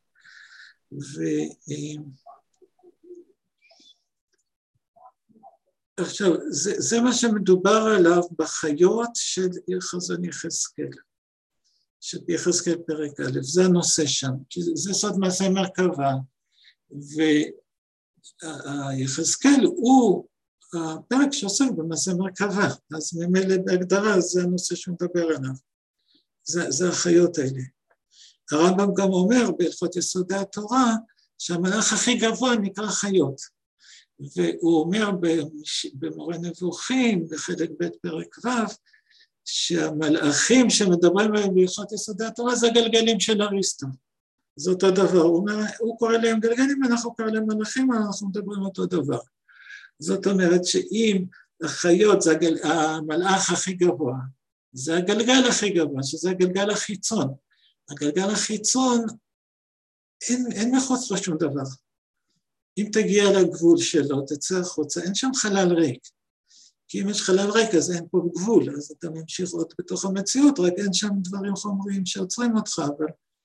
עכשיו, זה מה שמדובר עליו בחיות של חזון יחזקאל, של יחזקאל פרק א', זה הנושא שם, זה סוד מעשה מרכבה, ויחזקאל הוא הפרק שעוסק במעשה מרכבה, אז ממילא בהגדרה זה הנושא שהוא מדבר עליו, זה החיות האלה. הרמב"ם גם אומר בהלכות יסודי התורה, שהמלאך הכי גבוה נקרא חיות, והוא אומר במורה נבוכים, בחלק ב' פרק ו', שהמלאכים שמדברים עליהם בהלכות יסודי התורה, זה הגלגלים של אריסטו. זה אותו דבר, הוא קורא להם גלגלים, אנחנו קורא להם מלאכים, אנחנו מדברים אותו דבר. זאת אומרת שאם החיות זה המלאך הכי גבוה, זה הגלגל הכי גבוה, שזה הגלגל החיצון. הגלגל החיצון, אין מחוץ לו שום דבר. אם תגיע לגבול שלו, תצא החוצה, אין שם חלל ריק. כי אם יש חלל ריק, אז אין פה גבול, אז אתה ממשיך עוד בתוך המציאות, רק אין שם דברים חומריים שעוצרים אותך, אבל...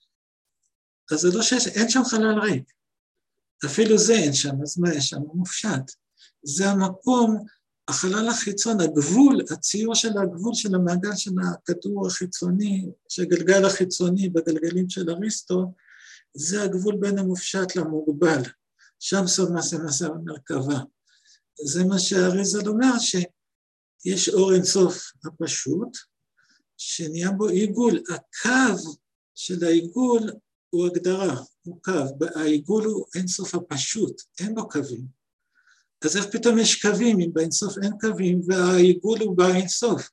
אז זה לא שיש, אין שם חלל ריק. אפילו זה אין שם, אז מה יש שם? הוא מופשט. זה המקום, החלל החיצון, הגבול, הציור של הגבול של המעגל של הכדור החיצוני, של הגלגל החיצוני בגלגלים של אריסטו, זה הגבול בין המופשט למוגבל. שם סוד מעשה במרכבה. זה מה שהאריז"ל אומר, שיש אור אינסוף הפשוט, שנהיה בו עיגול. הקו של העיגול הוא הגדרה, הוא קו. העיגול הוא אינסוף הפשוט, אין בו קווים. אז איך פתאום יש קווים, אם באינסוף אין קווים, והעיגול הוא באינסוף.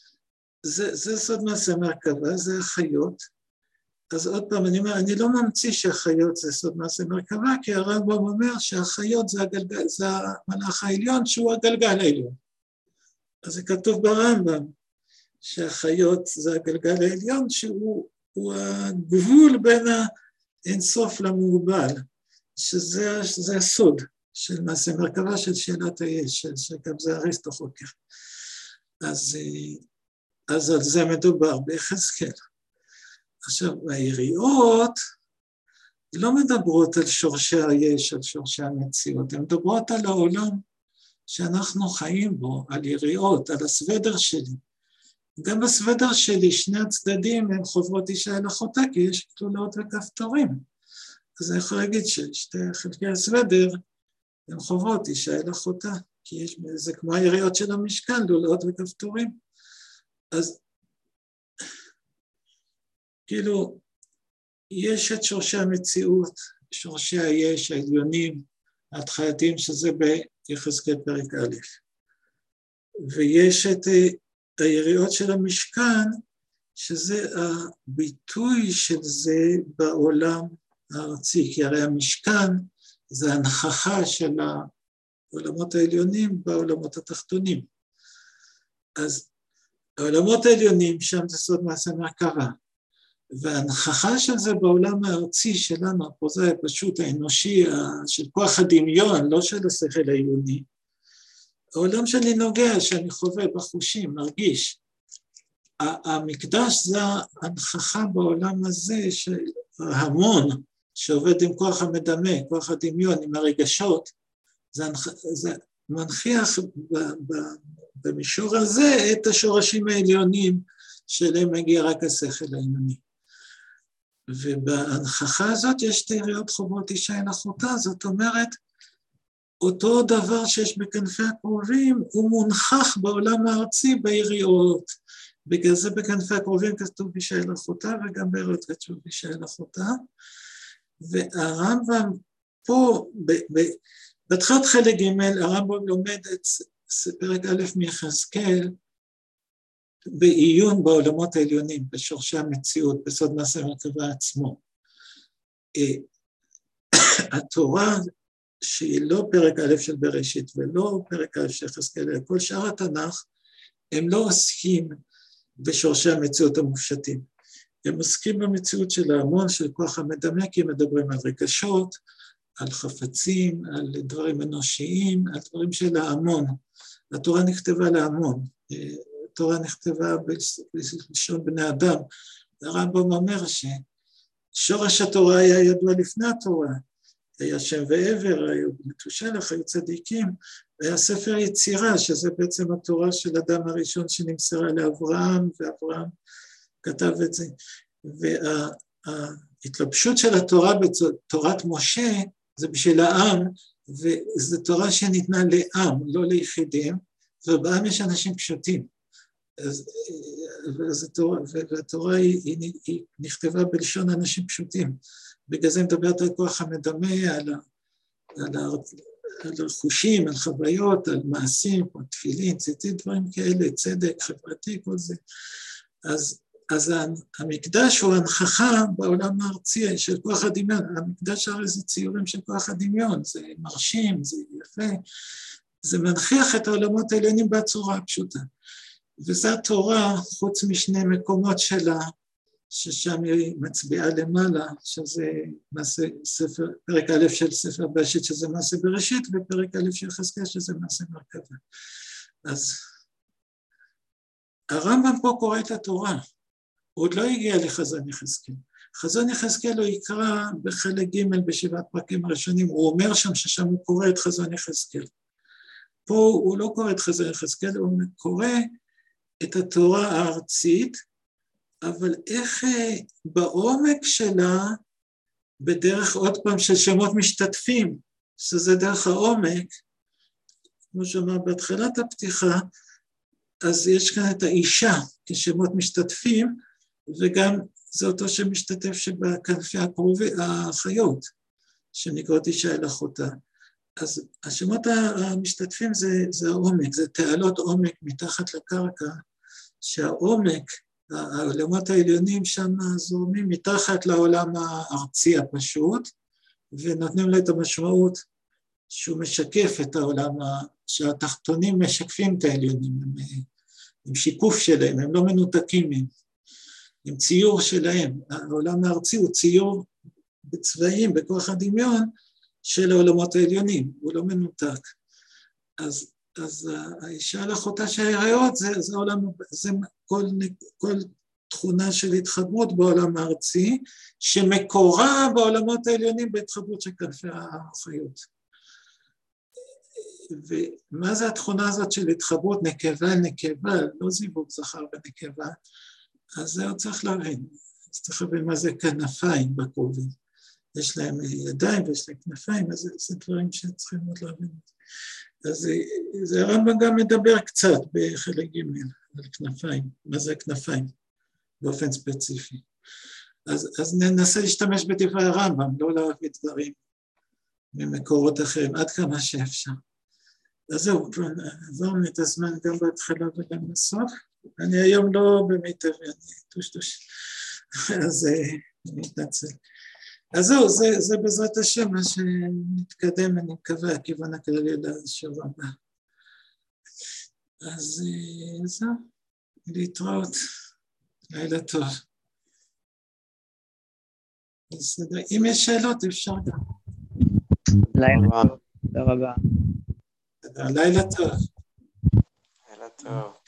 זה סוד מעשה מרכבה, זה החיות. אז עוד פעם, אני אומר, אני לא ממציא שהחיות זה סוד מעשה מרכבה, כי הרמב"ם אומר שהחיות זה המלאך העליון, שהוא הגלגל העליון. אז זה כתוב ברמב"ם, שהחיות זה הגלגל העליון, שהוא הגבול בין האינסוף למוגבל, שזה הסוד של מעשה מרכבה, של שאלת היש, שגם זה אריסטו חוקר. אז על זה מדובר ביחזקאל. עכשיו, היריעות לא מדברות על שורשי היש, על שורשי המציאות, הן מדברות על העולם שאנחנו חיים בו, על יריעות, על הסוודר שלי. גם בסוודר שלי, שני הצדדים הם חוברות אישה אל אחותה, כי יש כלולות וכפתורים. אז אני יכול להגיד ששתי חלקי הסוודר הם חוברות אישה אל אחותה, כי זה כמו היריעות של המשכן, לולות וכפתורים. אז כאילו, יש את שורשי המציאות, שורשי היש, העליונים, ההתחלתיים, שזה ביחזקאל פרק א', ויש את היריעות של המשכן, שזה הביטוי של זה בעולם הארצי, כי הרי המשכן זה הנכחה של העולמות העליונים בעולמות התחתונים. אז העולמות העליונים, שם זה סוד מעשה מרכבה, וההנכחה של זה בעולם הארצי שלנו, הפרוזאי הפשוט האנושי, של כוח הדמיון, לא של השכל העיוני, העולם שאני נוגע, שאני חווה בחושים, מרגיש. המקדש זה ההנכחה בעולם הזה של ההמון, שעובד עם כוח המדמה, כוח הדמיון, עם הרגשות, זה מנכיח במישור הזה את השורשים העליונים, שאליהם מגיע רק השכל העיוני. ובהנכחה הזאת יש שתי יריעות חוברות אישה אל אחותה, זאת אומרת, אותו דבר שיש בכנפי הקרובים, הוא מונחח בעולם הארצי ביריעות. בגלל זה בכנפי הקרובים כתוב אישה אל אחותה, וגם ביריעות כתוב אישה אל אחותה. והרמב"ם פה, בתחילת חלק ג' הרמב"ם לומד את פרק א' מיחזקאל, בעיון בעולמות העליונים, בשורשי המציאות, בסוד מעשה המרכבה עצמו. התורה שהיא לא פרק א' של בראשית ולא פרק א' של יחזקאל, אלא כל שאר התנ"ך, הם לא עוסקים בשורשי המציאות המופשטים. הם עוסקים במציאות של ההמון, של כוח המדמה, כי הם מדברים על רגשות, על חפצים, על דברים אנושיים, על דברים של ההמון. התורה נכתבה להמון, התורה נכתבה בלשון בני אדם. הרמב"ם אומר ששורש התורה היה ידוע לפני התורה, היה שם ועבר, היו מתושלח, היו צדיקים, היה ספר יצירה, שזה בעצם התורה של אדם הראשון שנמסרה לאברהם, ואברהם כתב את זה. וההתלבשות של התורה בתורת משה, זה בשביל העם, וזו תורה שניתנה לעם, לא ליחידים, ובעם יש אנשים פשוטים. והתורה היא נכתבה בלשון אנשים פשוטים. בגלל זה מדברת על כוח המדמה, על החושים, על חוויות, על מעשים, כמו תפילין, ציטוט, דברים כאלה, צדק, חברתי, כל זה. אז המקדש הוא הנכחה בעולם הארצי של כוח הדמיון. המקדש הרי זה ציורים של כוח הדמיון, זה מרשים, זה יפה, זה מנכיח את העולמות העליונים בצורה הפשוטה. וזו התורה, חוץ משני מקומות שלה, ששם היא מצביעה למעלה, שזה מעשה ספר, פרק א' של ספר בראשית, שזה מעשה בראשית, ופרק א' של יחזקאל, שזה מעשה מרכבה. אז הרמב"ם פה קורא את התורה, הוא עוד לא הגיע לחזון יחזקאל. חזון יחזקאל הוא יקרא בחלק ג' בשבעת פרקים הראשונים, הוא אומר שם ששם הוא קורא את חזון יחזקאל. פה הוא לא קורא את חזון יחזקאל, הוא קורא את התורה הארצית, אבל איך בעומק שלה, בדרך עוד פעם של שמות משתתפים, שזה דרך העומק, כמו שאמר בהתחלת הפתיחה, אז יש כאן את האישה כשמות משתתפים, וגם זה אותו שמשתתף שבכנפי החיות, שנקראות אישה אל אחותה. אז השמות המשתתפים זה העומק, זה תעלות עומק מתחת לקרקע, שהעומק, העולמות העליונים שם זורמים מתחת לעולם הארצי הפשוט, ונותנים לה את המשמעות שהוא משקף את העולם, שהתחתונים משקפים את העליונים, עם שיקוף שלהם, הם לא מנותקים עם ציור שלהם. העולם הארצי הוא ציור בצבעים, בכוח הדמיון של העולמות העליונים, הוא לא מנותק. אז האישה לאחותה של היריות, זה עולם, זה כל תכונה של התחברות בעולם הארצי, שמקורה בעולמות העליונים בהתחברות של כנפי החיות. ומה זה התכונה הזאת של התחברות נקבה אל נקבה, לא זיווג זכר ונקבה, אז זה עוד צריך להבין. אז צריך להבין מה זה כנפיים בקרובים. יש להם ידיים ויש להם כנפיים, אז זה דברים שצריכים עוד להבין. אז זה הרמב"ם גם מדבר קצת בחלק ג' על כנפיים, מה זה כנפיים באופן ספציפי. אז ננסה להשתמש בדברי הרמב"ם, לא להביא דברים ממקורות אחרים, עד כמה שאפשר. אז זהו, עברנו את הזמן גם בהתחלה וגם בסוף. אני היום לא במיטבי, אני טוש. אז אני מתנצל. אז זהו, זה בעזרת השם מה שנתקדם, אני מקווה, הכיוון הכללי לשבוע הבא. אז זהו, להתראות, לילה טוב. בסדר, אם יש שאלות אפשר גם. לילה טוב, תודה רבה. לילה טוב. לילה טוב.